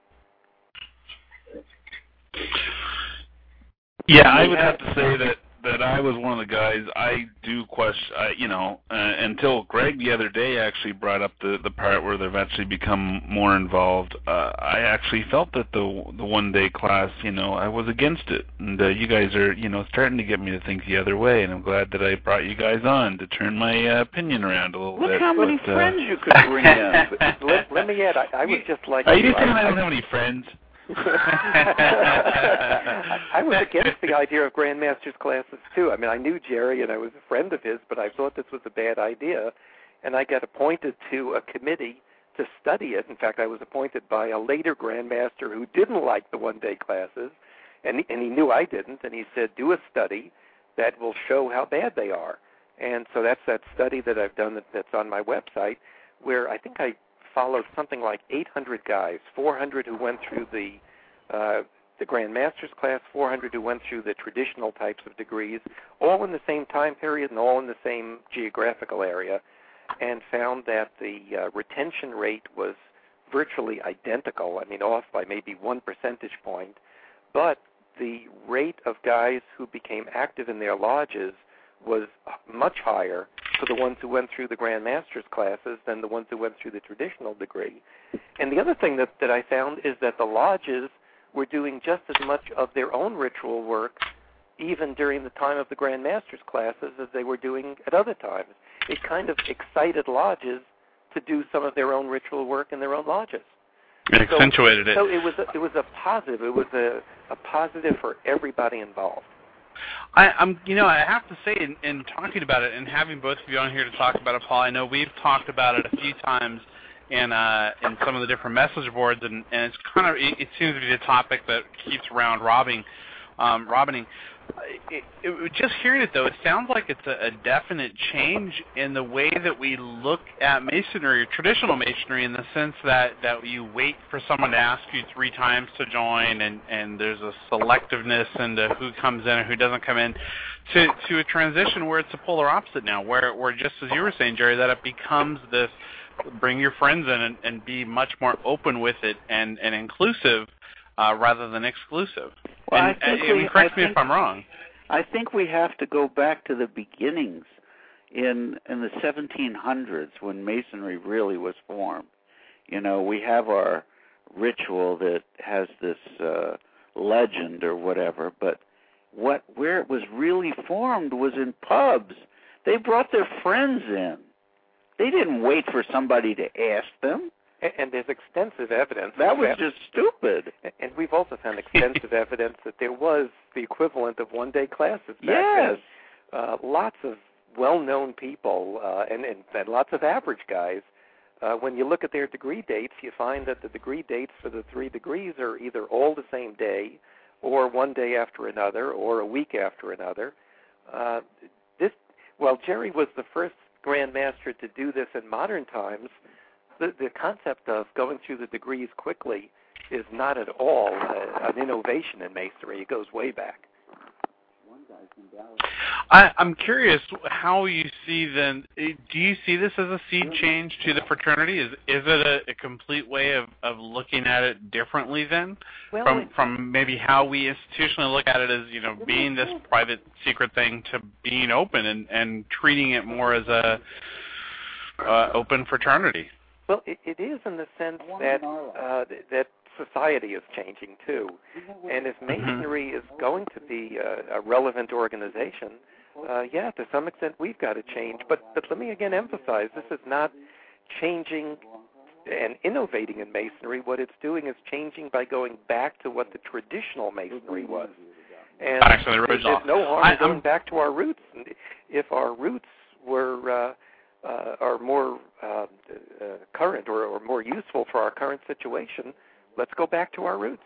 Yeah, I would have to say that I was one of the guys. I do question, until Greg the other day actually brought up the part where they've actually become more involved. I actually felt that the 1 day class, I was against it, and you guys are, starting to get me to think the other way. And I'm glad that I brought you guys on to turn my opinion around a little bit. Look how many friends you could bring in. Let me add. I would just like. Are you saying I don't have any friends? I was against the idea of Grandmaster's classes, too. I knew Jerry and I was a friend of his, but I thought this was a bad idea, and I got appointed to a committee to study it. In fact, I was appointed by a later Grandmaster who didn't like the 1 day classes, and he knew I didn't, and he said, do a study that will show how bad they are. And so that's that study that I've done that's on my website, where I think I followed something like 800 guys, 400 who went through the Grandmaster's class, 400 who went through the traditional types of degrees, all in the same time period and all in the same geographical area, and found that the retention rate was virtually identical, off by maybe 1 percentage point, but the rate of guys who became active in their lodges was much higher for the ones who went through the Grandmaster's classes than the ones who went through the traditional degree. And the other thing that I found is that the lodges were doing just as much of their own ritual work even during the time of the Grandmaster's classes as they were doing at other times. It kind of excited lodges to do some of their own ritual work in their own lodges. It accentuated it. So it was a positive. It was a positive for everybody involved. I have to say, in talking about it and having both of you on here to talk about it, Paul, I know we've talked about it a few times in some of the different message boards, and it's kind of, it seems to be the topic that keeps robining. Just hearing it, though, it sounds like it's a definite change in the way that we look at Masonry, traditional Masonry, in the sense that you wait for someone to ask you 3 times to join, and there's a selectiveness into who comes in and who doesn't come in, to a transition where it's the polar opposite now, where just as you were saying, Jerry, that it becomes this bring your friends in and be much more open with it and inclusive rather than exclusive. Well, correct me if I'm wrong. I think we have to go back to the beginnings in the 1700s when Masonry really was formed. We have our ritual that has this legend or whatever, but where it was really formed was in pubs. They brought their friends in. They didn't wait for somebody to ask them. And there's extensive evidence. That was just stupid. And we've also found extensive evidence that there was the equivalent of one-day classes back then. Lots of well-known people and lots of average guys. When you look at their degree dates, you find that the degree dates for the 3 degrees are either all the same day or one day after another or a week after another. Jerry was the first Grand Master to do this in modern times, the concept of going through the degrees quickly is not at all an innovation in Masonry. It goes way back. I'm curious how you see then. Do you see this as a sea change to the fraternity? Is it a complete way of looking at it differently then, from maybe how we institutionally look at it as being this private secret thing to being open and treating it more as a open fraternity? Well, it is in the sense that society is changing too, and if Masonry is going to be a relevant organization, to some extent we've got to change. But let me again emphasize, this is not changing and innovating in Masonry. What it's doing is changing by going back to what the traditional Masonry was. And there's no harm in going back to our roots. And if our roots are more current or more useful for our current situation, let's go back to our roots.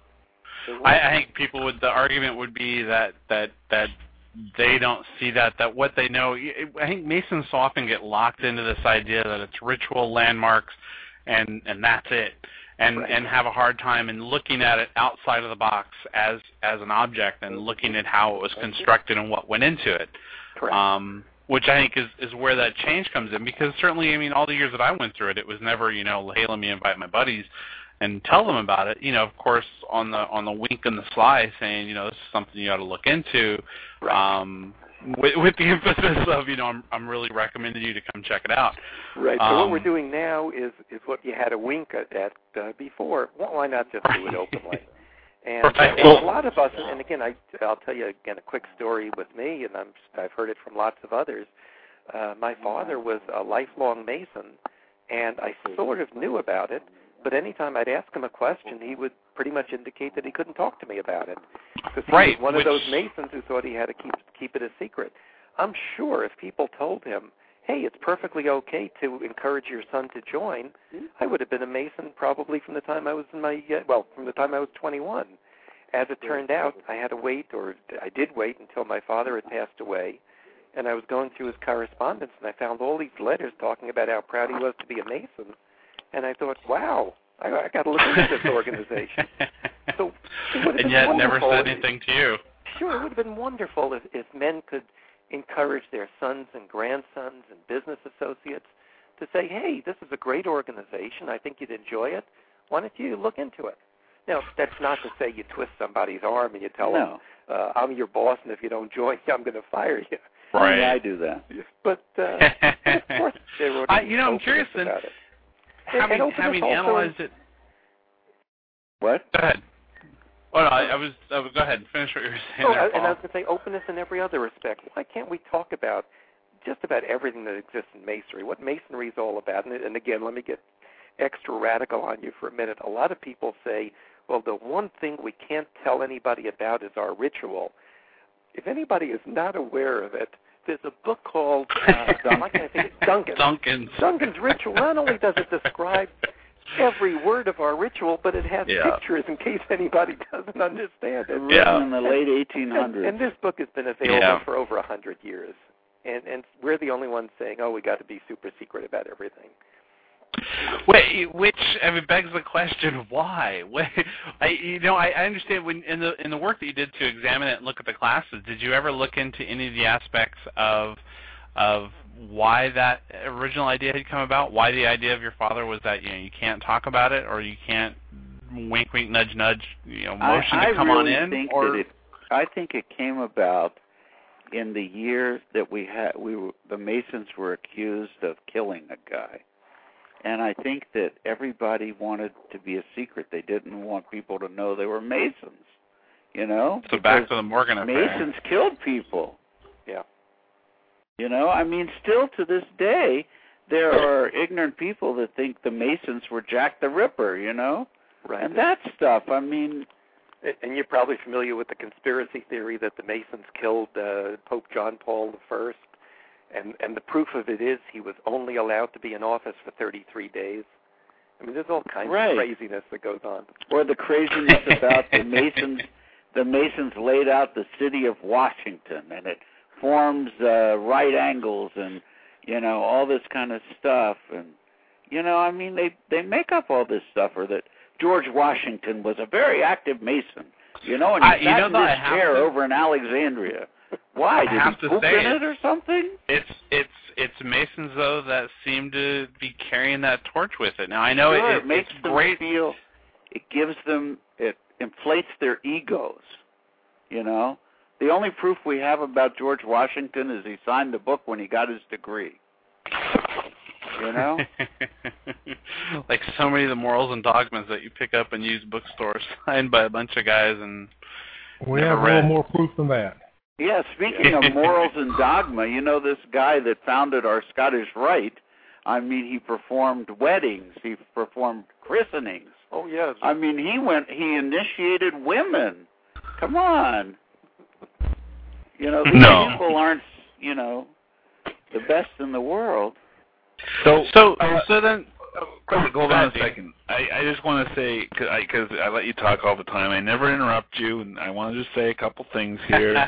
I think the argument would be that they don't see that what they know. I think Masons often get locked into this idea that it's ritual landmarks and that's it, and have a hard time in looking at it outside of the box as an object and looking at how it was constructed and what went into it. Correct. Which I think is where that change comes in, because certainly, all the years that I went through it, it was never, hey, let me invite my buddies and tell them about it. Of course, on the wink and the sly, saying, this is something you ought to look into, with the emphasis of, I'm really recommending you to come check it out. Right. So what we're doing now is what you had a wink at before. Why not just do it openly? And a lot of us, and again, I'll tell you again a quick story with me, and I've heard it from lots of others. My father was a lifelong Mason, and I sort of knew about it, but anytime I'd ask him a question, he would pretty much indicate that he couldn't talk to me about it. Because he was one of those Masons who thought he had to keep it a secret. I'm sure if people told him, hey, it's perfectly okay to encourage your son to join, I would have been a Mason probably from the time I was from the time I was 21. As it turned out, I did wait until my father had passed away, and I was going through his correspondence, and I found all these letters talking about how proud he was to be a Mason, and I thought, wow, I got to look into this organization. So and yet never said anything to you. Sure, it would have been wonderful if men could encourage their sons and grandsons and business associates to say, hey, this is a great organization. I think you'd enjoy it. Why don't you look into it? Now, that's not to say you twist somebody's arm and you tell them, I'm your boss, and if you don't join, I'm going to fire you. Right. I do that. But of course, I'm curious then, having analyzed it. What? Go ahead. Oh, no, I was go ahead and finish what you were saying there, Paul. And I was going to say openness in every other respect. Why can't we talk about just about everything that exists in Masonry, what Masonry is all about? And again, let me get extra radical on you for a minute. A lot of people say, well, the one thing we can't tell anybody about is our ritual. If anybody is not aware of it, there's a book called Duncan's Ritual. Not only does it describe every word of our ritual, but it has pictures in case anybody doesn't understand it. Written in the late 1800s. And this book has been available for over 100 years. And we're the only ones saying, we got to be super secret about everything. Which begs the question, why? I understand when in the work that you did to examine it and look at the classes, did you ever look into any of the aspects of why that original idea had come about? Why the idea of your father was that you can't talk about it, or you can't wink, wink, nudge, nudge, motion to come on in? I think it came about in the years that the Masons were accused of killing a guy. And I think that everybody wanted to be a secret. They didn't want people to know they were Masons, So back to the Morgan affair. Masons killed people. Yeah. Still to this day, there are ignorant people that think the Masons were Jack the Ripper, Right. And that stuff, And you're probably familiar with the conspiracy theory that the Masons killed Pope John Paul I. And the proof of it is he was only allowed to be in office for 33 days. There's all kinds of craziness that goes on. Or the craziness about the Masons. The Masons laid out the city of Washington, and it forms right angles, and all this kind of stuff. And, I mean, they make up all this stuff, or that George Washington was a very active Mason, and he sat in this chair over in Alexandria. Why? Did he poop in it or something? It's Masons, though, that seem to be carrying that torch with it. Now, I know it makes it's them great. feel, it inflates their egos, The only proof we have about George Washington is he signed the book when he got his degree. Like so many of the morals and dogmas that you pick up in used bookstores signed by a bunch of guys and we have a little more proof than that. Yeah, speaking of morals and dogma, this guy that founded our Scottish Rite, I mean, he performed weddings, he performed christenings. Oh, yes. I mean, he initiated women. Come on. These people aren't, the best in the world. So then, hold on a second. I just want to say, because I let you talk all the time, I never interrupt you, and I want to just say a couple things here.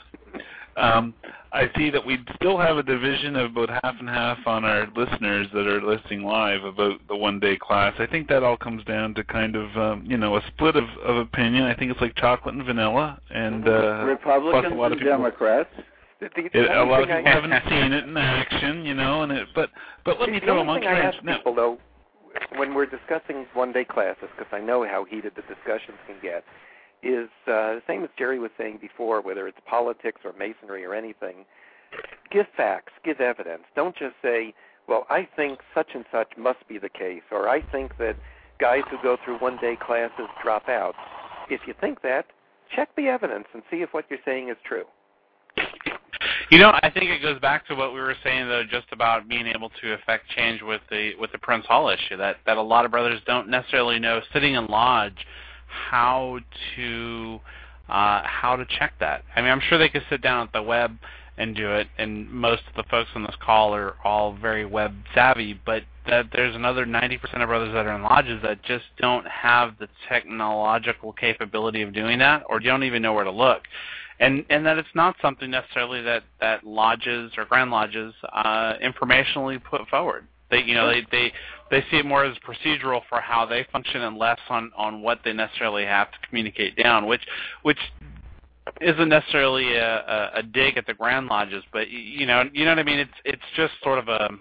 I see that we still have a division of about half and half on our listeners that are listening live about the one-day class. I think that all comes down to kind of, a split of opinion. I think it's like chocolate and vanilla, and Republicans plus a lot of and people, Democrats. A lot of people haven't seen it in action, but let me throw a monkey wrench. People, though, when we're discussing one-day classes, because I know how heated the discussions can get, is the same as Jerry was saying before, whether it's politics or masonry or anything, give facts, give evidence. Don't just say, well, I think such and such must be the case, or I think that guys who go through one-day classes drop out. If you think that, check the evidence and see if what you're saying is true. I think it goes back to what we were saying, though, just about being able to affect change with the Prince Hall issue, that a lot of brothers don't necessarily know, sitting in lodge, how to check that. I mean, I'm sure they could sit down at the web and do it, and most of the folks on this call are all very web savvy, but that there's another 90% of brothers that are in lodges that just don't have the technological capability of doing that, or don't even know where to look. And that it's not something necessarily that lodges or grand lodges informationally put forward. They see it more as procedural for how they function and less on what they necessarily have to communicate down, which isn't necessarily a dig at the grand lodges, but you know what I mean. It's just sort of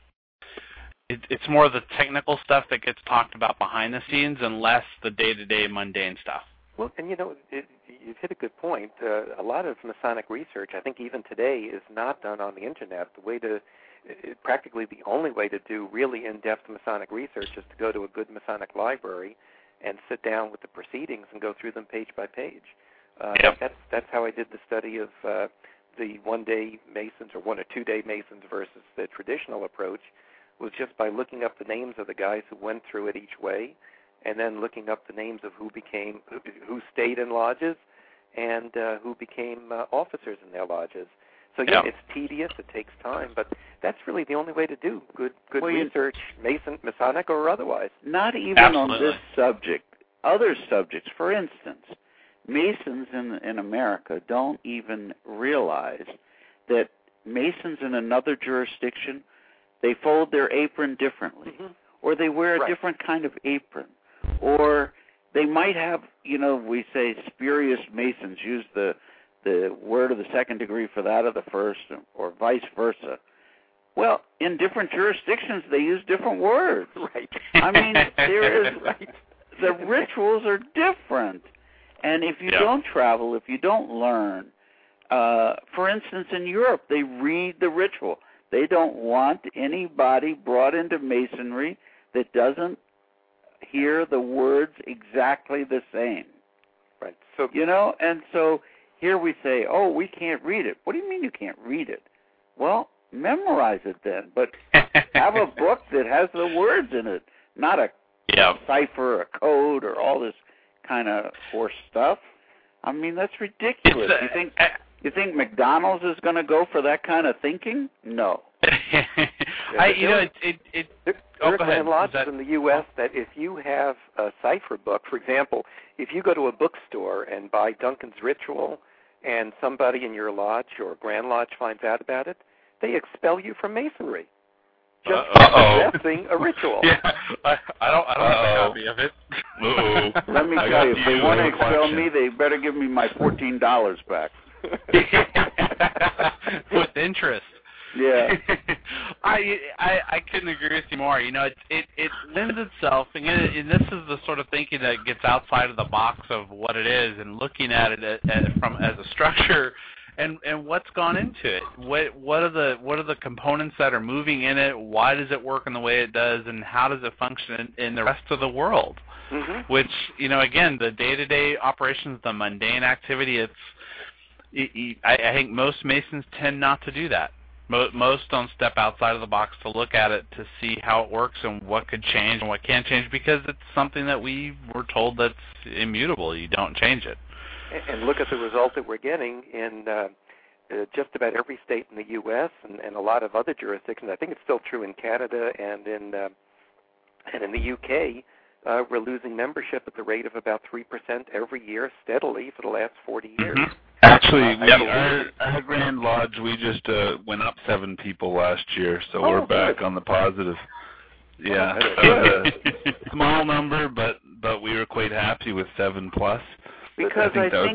it's more of the technical stuff that gets talked about behind the scenes and less the day-to-day mundane stuff. Well, and you've hit a good point. A lot of Masonic research, I think even today, is not done on the Internet. Practically the only way to do really in-depth Masonic research is to go to a good Masonic library and sit down with the proceedings and go through them page by page. That's how I did the study of the one-day Masons or 1 or 2 day Masons versus the traditional approach, was just by looking up the names of the guys who went through it each way, and then looking up the names of who stayed in lodges and who became officers in their lodges. So it's tedious, it takes time, but that's really the only way to do good research, Masonic or otherwise. Not even on this subject. Other subjects, for instance, Masons in America don't even realize that Masons in another jurisdiction, they fold their apron differently, or they wear a different kind of apron, or they might have, we say spurious Masons use the word of the second degree for that of the first, or vice versa. Well, in different jurisdictions, they use different words. Right. I mean, the rituals are different. And if you don't travel, if you don't learn, for instance, in Europe, they read the ritual. They don't want anybody brought into Masonry that doesn't hear the words exactly the same. Right. So and so here we say, oh, we can't read it. What do you mean you can't read it? Well, memorize it then, but have a book that has the words in it, not a cipher, a code, or all this kind of horse stuff. I mean, that's ridiculous. You think McDonald's is going to go for that kind of thinking? No. There are lodges in the U.S. that if you have a cipher book, for example, if you go to a bookstore and buy Duncan's Ritual and somebody in your lodge or Grand Lodge finds out about it, they expel you from Masonry just for possessing a ritual. Yeah, I don't have a copy of it. Let me tell you, if they want to expel me, they better give me my $14 back. With interest. Yeah. I couldn't agree with you more. You know, it lends itself, and this is the sort of thinking that gets outside of the box of what it is, and looking at it as a structure, and what's gone into it. What are the components that are moving in it? Why does it work in the way it does, and how does it function in the rest of the world? Mm-hmm. Which, you know, again, the day-to-day operations, the mundane activity. I think most Masons tend not to do that. Most don't step outside of the box to look at it to see how it works and what could change and what can't change, because it's something that we were told that's immutable. You don't change it. And look at the result that we're getting in just about every state in the U.S. and a lot of other jurisdictions. I think it's still true in Canada and in the U.K. We're losing membership at the rate of about 3% every year steadily for the last 40 years. Mm-hmm. Actually, our Grand Lodge, we just went up 7 people last year, so we're back on the positive. Yeah, it was a small number, but we were quite happy with 7+. Because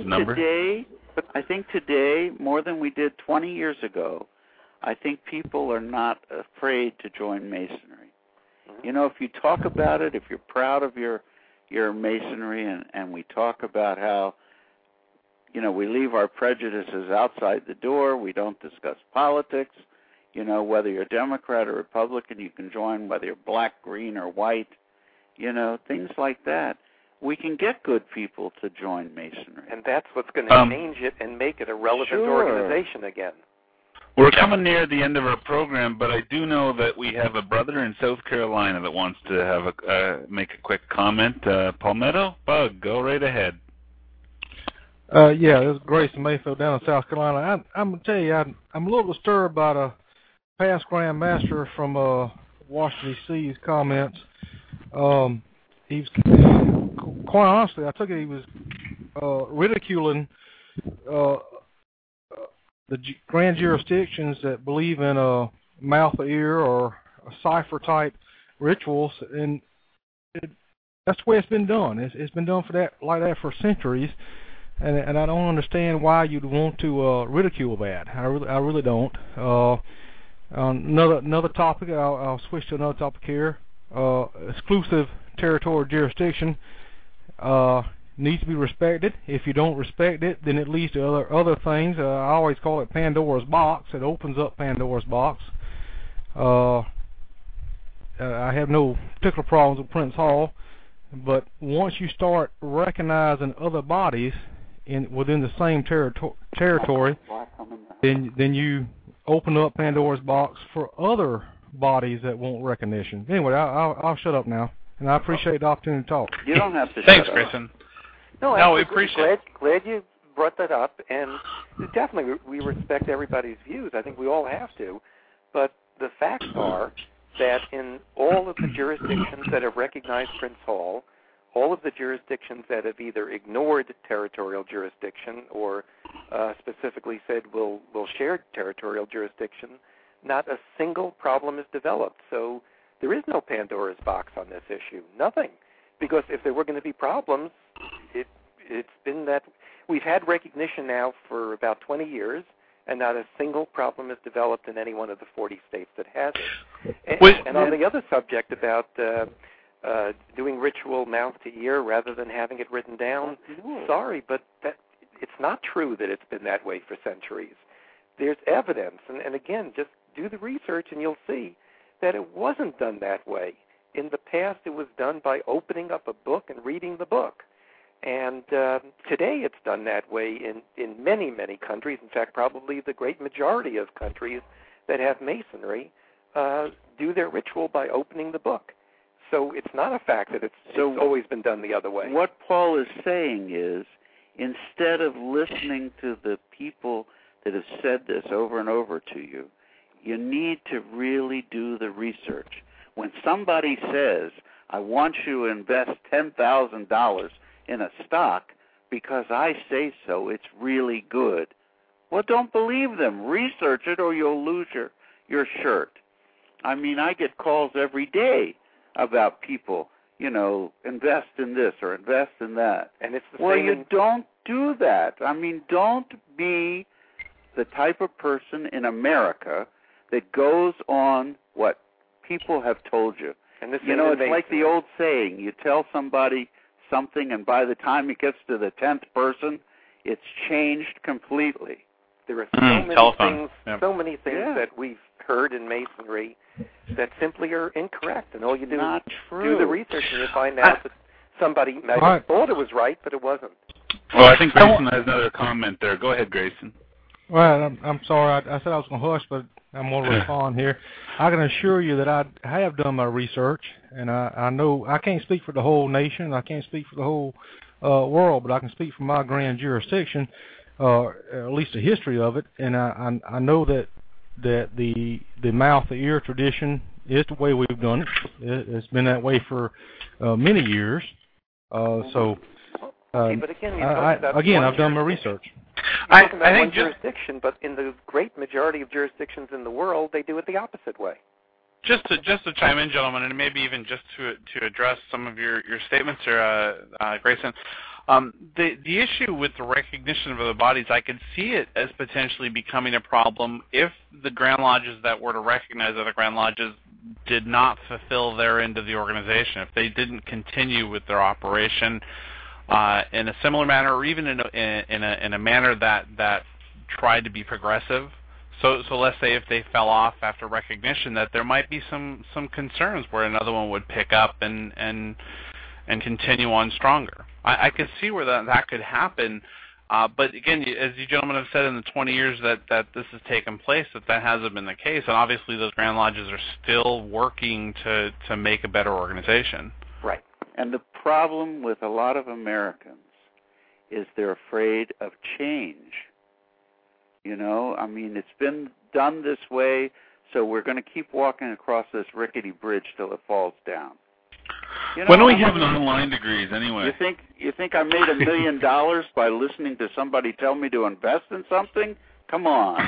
I think today, more than we did 20 years ago, I think people are not afraid to join Masonry. You know, if you talk about it, if you're proud of your Masonry, and we talk about how, you know, we leave our prejudices outside the door. We don't discuss politics. You know, whether you're Democrat or Republican, you can join, whether you're black, green, or white. You know, things like that. We can get good people to join Masonry. And that's what's going to change it and make it a relevant organization again. We're coming near the end of our program, but I do know that we have a brother in South Carolina that wants to have make a quick comment. Palmetto, Bug, go right ahead. Yeah, this is Grayson Mayfield down in South Carolina. I'm going to tell you, I'm a little disturbed by the past Grand Master from Washington, D.C.'s comments. He's, quite honestly, I took it he was ridiculing the grand jurisdictions that believe in mouth-to-ear or cipher-type rituals, and that's the way it's been done. It's been done like that for centuries. And I don't understand why you'd want to ridicule that. I really don't. Another topic. I'll switch to another topic here. Exclusive territorial jurisdiction needs to be respected. If you don't respect it, then it leads to other things. I always call it Pandora's box. It opens up Pandora's box. I have no particular problems with Prince Hall, but once you start recognizing other bodies within the same territory, then you open up Pandora's box for other bodies that want recognition. Anyway, I'll shut up now, and I appreciate the opportunity to talk. You don't have to. Thanks, shut Grayson. up. No, we appreciate it. Glad you brought that up, and definitely we respect everybody's views. I think we all have to, but the facts are that in all of the jurisdictions that have recognized Prince Hall, all of the jurisdictions that have either ignored territorial jurisdiction or specifically said we'll share territorial jurisdiction, not a single problem is developed. So there is no Pandora's box on this issue, nothing. Because if there were going to be problems, it's been that we've had recognition now for about 20 years, and not a single problem is developed in any one of the 40 states that has it. And on the other subject about doing ritual mouth to ear rather than having it written down, sorry, but it's not true that it's been that way for centuries. There's evidence, and again, just do the research and you'll see that it wasn't done that way. In the past, it was done by opening up a book and reading the book. And today it's done that way in many, many countries. In fact, probably the great majority of countries that have Masonry do their ritual by opening the book. So it's not a fact that it's always been done the other way. What Paul is saying is, instead of listening to the people that have said this over and over to you, you need to really do the research. When somebody says, I want you to invest $10,000 in a stock because I say so, it's really good, Well, don't believe them. Research it or you'll lose your shirt. I mean, I get calls every day about people, invest in this or invest in that. And it's the well, same. you don't do that. I mean, don't be the type of person in America that goes on what people have told you. And this it's like the old saying, you tell somebody something, and by the time it gets to the 10th person, it's changed completely. There are so many things that we've heard in Masonry that simply are incorrect, and all you do Not is true. do the research, and you find out that somebody might have thought it was right, but it wasn't. Well, I think Grayson has another comment there. Go ahead, Grayson. Well, I'm sorry. I said I was going to hush, but I'm going to respond here. I can assure you that I have done my research, and I know I can't speak for the whole nation. I can't speak for the whole world, but I can speak for my grand jurisdiction, at least the history of it. And I know that the mouth-to-ear tradition is the way we've done it. It's been that way for many years. But again, I've done my research. I think jurisdiction, but in the great majority of jurisdictions in the world, they do it the opposite way. Just to chime in, gentlemen, and maybe even just to address some of your statements here, Grayson, the issue with the recognition of the bodies, I could see it as potentially becoming a problem if the Grand Lodges that were to recognize other Grand Lodges did not fulfill their end of the organization, if they didn't continue with their operation in a similar manner, or even in a manner that tried to be progressive. So let's say if they fell off after recognition, that there might be some concerns where another one would pick up and continue on stronger. I could see where that could happen. But again, as you gentlemen have said, in the 20 years that this has taken place, that hasn't been the case. And obviously those Grand Lodges are still working to make a better organization. Right. And the problem with a lot of Americans is they're afraid of change. I mean, it's been done this way, so we're going to keep walking across this rickety bridge till it falls down. When do we have online degrees anyway? You think I made $1 million by listening to somebody tell me to invest in something? Come on.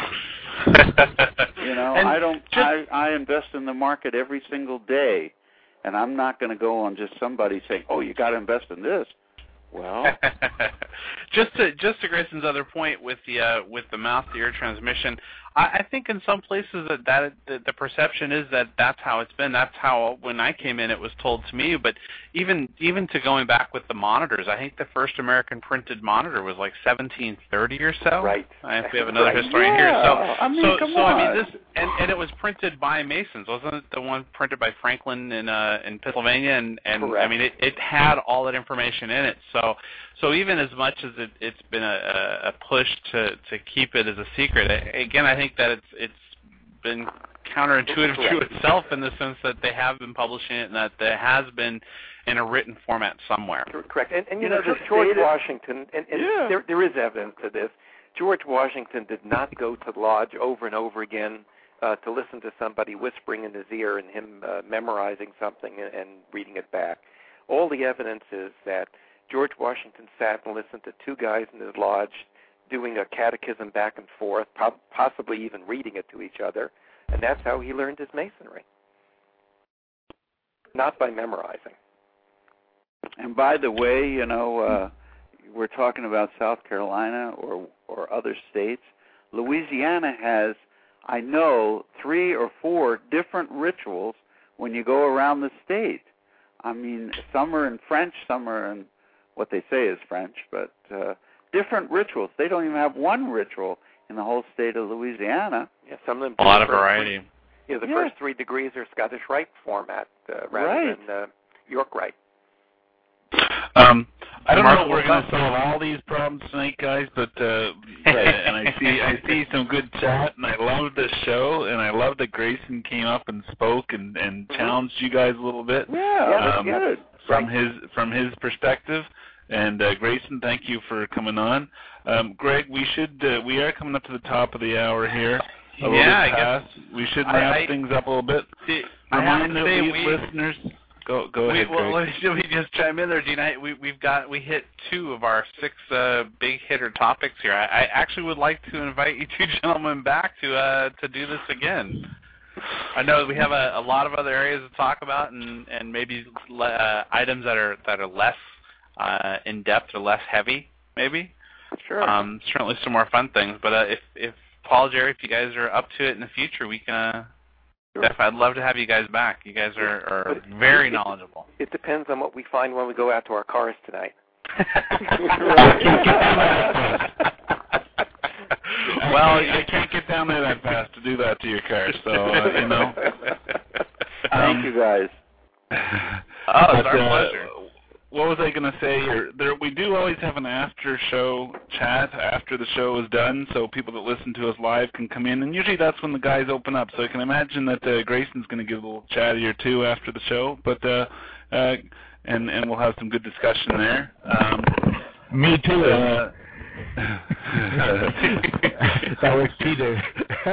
I invest in the market every single day, and I'm not going to go on just somebody saying, "Oh, you got to invest in this." Well, just to Grayson's other point with the mouth-to-ear transmission, I think in some places that the perception is that that's how it's been. That's how when I came in it was told to me. But even to going back with the monitors, I think the first American printed monitor was like 1730 or so. Right. If we have another historian here. Come on. This and it was printed by Masons, wasn't it? The one printed by Franklin in Pennsylvania, and I mean it had all that information in it. So even as much as it's been a push to keep it as a secret, again, I think that it's been counterintuitive to itself in the sense that they have been publishing it and that there has been in a written format somewhere. Correct. And George Washington, and there is evidence to this, George Washington did not go to the lodge over and over again to listen to somebody whispering in his ear and him memorizing something and reading it back. All the evidence is that George Washington sat and listened to two guys in his lodge doing a catechism back and forth, possibly even reading it to each other, and that's how he learned his Masonry. Not by memorizing. And by the way, we're talking about South Carolina or other states. Louisiana has, I know, 3 or 4 different rituals when you go around the state. I mean, some are in French, some are in what they say is French, but different rituals. They don't even have one ritual in the whole state of Louisiana. Yeah, some of them. A lot of variety. The first 3 degrees are Scottish Rite format rather than York Rite. I don't know if we're going to solve all these problems tonight, guys, but and I see some good chat, and I love the show, and I love that Grayson came up and spoke and challenged you guys a little bit. Good. From his perspective. And Grayson, thank you for coming on. Greg, we are coming up to the top of the hour here. I guess we should wrap things up a little bit. I have to say, listeners. Go ahead, Greg. Well, should we just chime in there, Dean? We hit 2 of our 6 big hitter topics here. I actually would like to invite you 2 gentlemen back to do this again. I know we have a lot of other areas to talk about, and maybe items that are less in depth or less heavy, maybe. Sure. Certainly some more fun things. But if Paul, Jerry, if you guys are up to it in the future, we can. Sure. I'd love to have you guys back. You guys are very knowledgeable. It depends on what we find when we go out to our cars tonight. Well, I can't get down there that fast to do that to your car, so, you know. Thank you, guys. Oh, it's our pleasure. What was I going to say here? We do always have an after-show chat after the show is done, so people that listen to us live can come in, and usually that's when the guys open up. So I can imagine that Grayson's going to give a little chatty or two after the show, but and we'll have some good discussion there. Me too. That was Peter.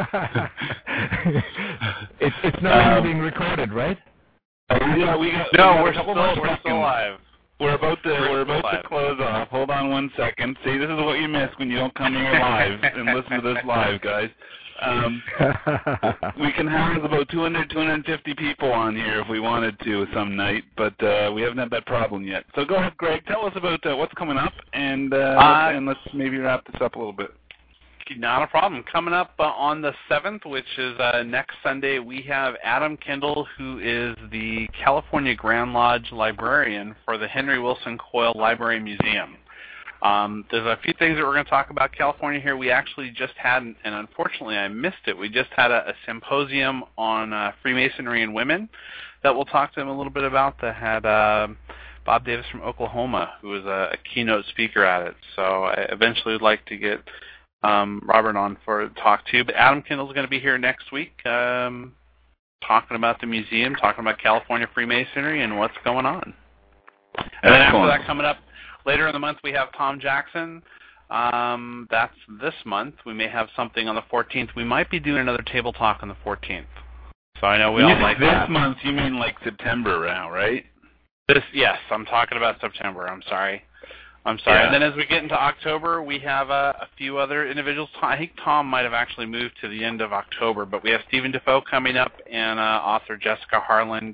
It's not being recorded, right? Yeah, we're still live. We're about to close off. Hold on 1 second. See, this is what you miss when you don't come here live and listen to this live, guys. We can house about 200, 250 people on here if we wanted to some night, but we haven't had that problem yet. So go ahead, Greg. Tell us about what's coming up, and let's maybe wrap this up a little bit. Not a problem. Coming up on the 7th, which is next Sunday, we have Adam Kendall, who is the California Grand Lodge librarian for the Henry Wilson Coyle Library Museum. There's a few things that we're going to talk about California here. We actually just had, and unfortunately I missed it, we just had a symposium on Freemasonry and women that we'll talk to them a little bit about, that had Bob Davis from Oklahoma, who was a keynote speaker at it. So I eventually would like to get Robert on for a talk too. But Adam Kendall's going to be here next week talking about the museum, talking about California Freemasonry and what's going on. And then after that, coming up later in the month, we have Tom Jackson. That's this month. We may have something on the 14th. We might be doing another table talk on the 14th. So I know we all like this that. This month, you mean like September now, right? Yes, I'm talking about September. I'm sorry. Yeah. And then as we get into October, we have a few other individuals. I think Tom might have actually moved to the end of October, but we have Stephen Defoe coming up and author Jessica Harland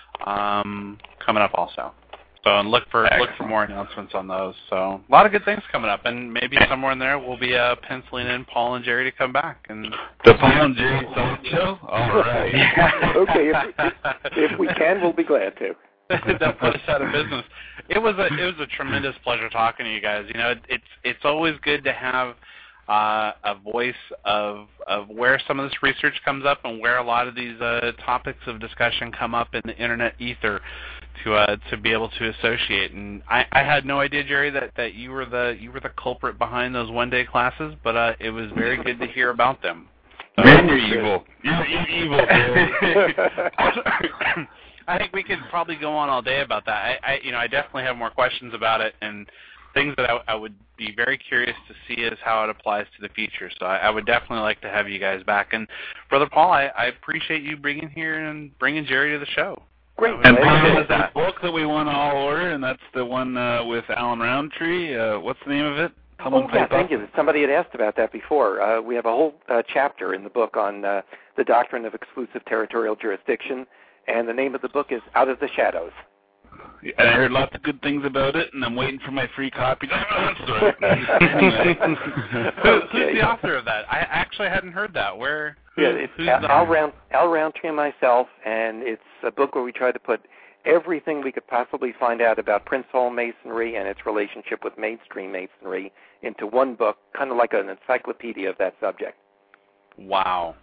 coming up also. So and look for more announcements on those. So a lot of good things coming up, and maybe somewhere in there we'll be penciling in Paul and Jerry to come back. And the Paul and Jerry show. All right. Okay, if we can, we'll be glad to. That put us out of business. It was a tremendous pleasure talking to you guys. You know, it's always good to have a voice of where some of this research comes up and where a lot of these topics of discussion come up in the internet ether to be able to associate. And I had no idea, Jerry, that you were the culprit behind those one-day classes, but it was very good to hear about them. Man, you're evil. You're evil, Jerry. I think we could probably go on all day about that. I definitely have more questions about it and things that I would be very curious to see is how it applies to the future. So I would definitely like to have you guys back. And Brother Paul, I appreciate you bringing Jerry to the show. Great. And there's that book that we want to all order, and that's the one with Alan Roundtree. What's the name of it? Thank you. Somebody had asked about that before. We have a whole chapter in the book on the doctrine of exclusive territorial jurisdiction. And the name of the book is Out of the Shadows. And I heard lots of good things about it, and I'm waiting for my free copy. Anyway. Who's the author of that? I actually hadn't heard that. It's Al Roundtree and myself, and it's a book where we try to put everything we could possibly find out about Prince Hall Masonry and its relationship with mainstream Masonry into one book, kind of like an encyclopedia of that subject. Wow.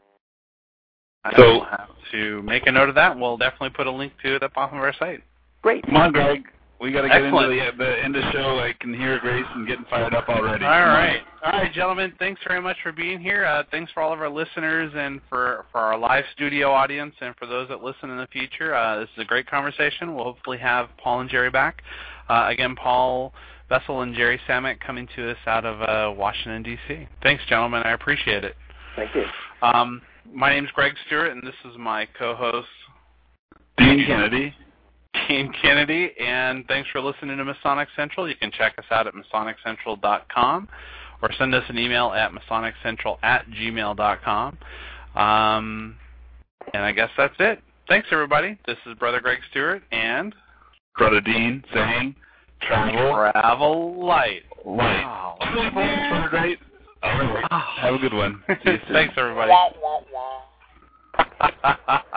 We'll have to make a note of that. We'll definitely put a link to it at the bottom of our site. Great. Come on, Greg. We got to get into the end of the show. I can hear Grayson getting fired up already. All right, gentlemen. Thanks very much for being here. Thanks for all of our listeners and for our live studio audience and for those that listen in the future. This is a great conversation. We'll hopefully have Paul and Jerry back. Again, Paul Vessel and Jerry Samek coming to us out of Washington, D.C. Thanks, gentlemen. I appreciate it. Thank you. My name's Greg Stewart, and this is my co-host, Dean Kennedy. Dean Kennedy, and thanks for listening to Masonic Central. You can check us out at MasonicCentral.com or send us an email at MasonicCentral@gmail.com. And I guess that's it. Thanks, everybody. This is Brother Greg Stewart and Brother Dean saying, travel light. Wow. Great. All right. Have a good one. Thanks, everybody.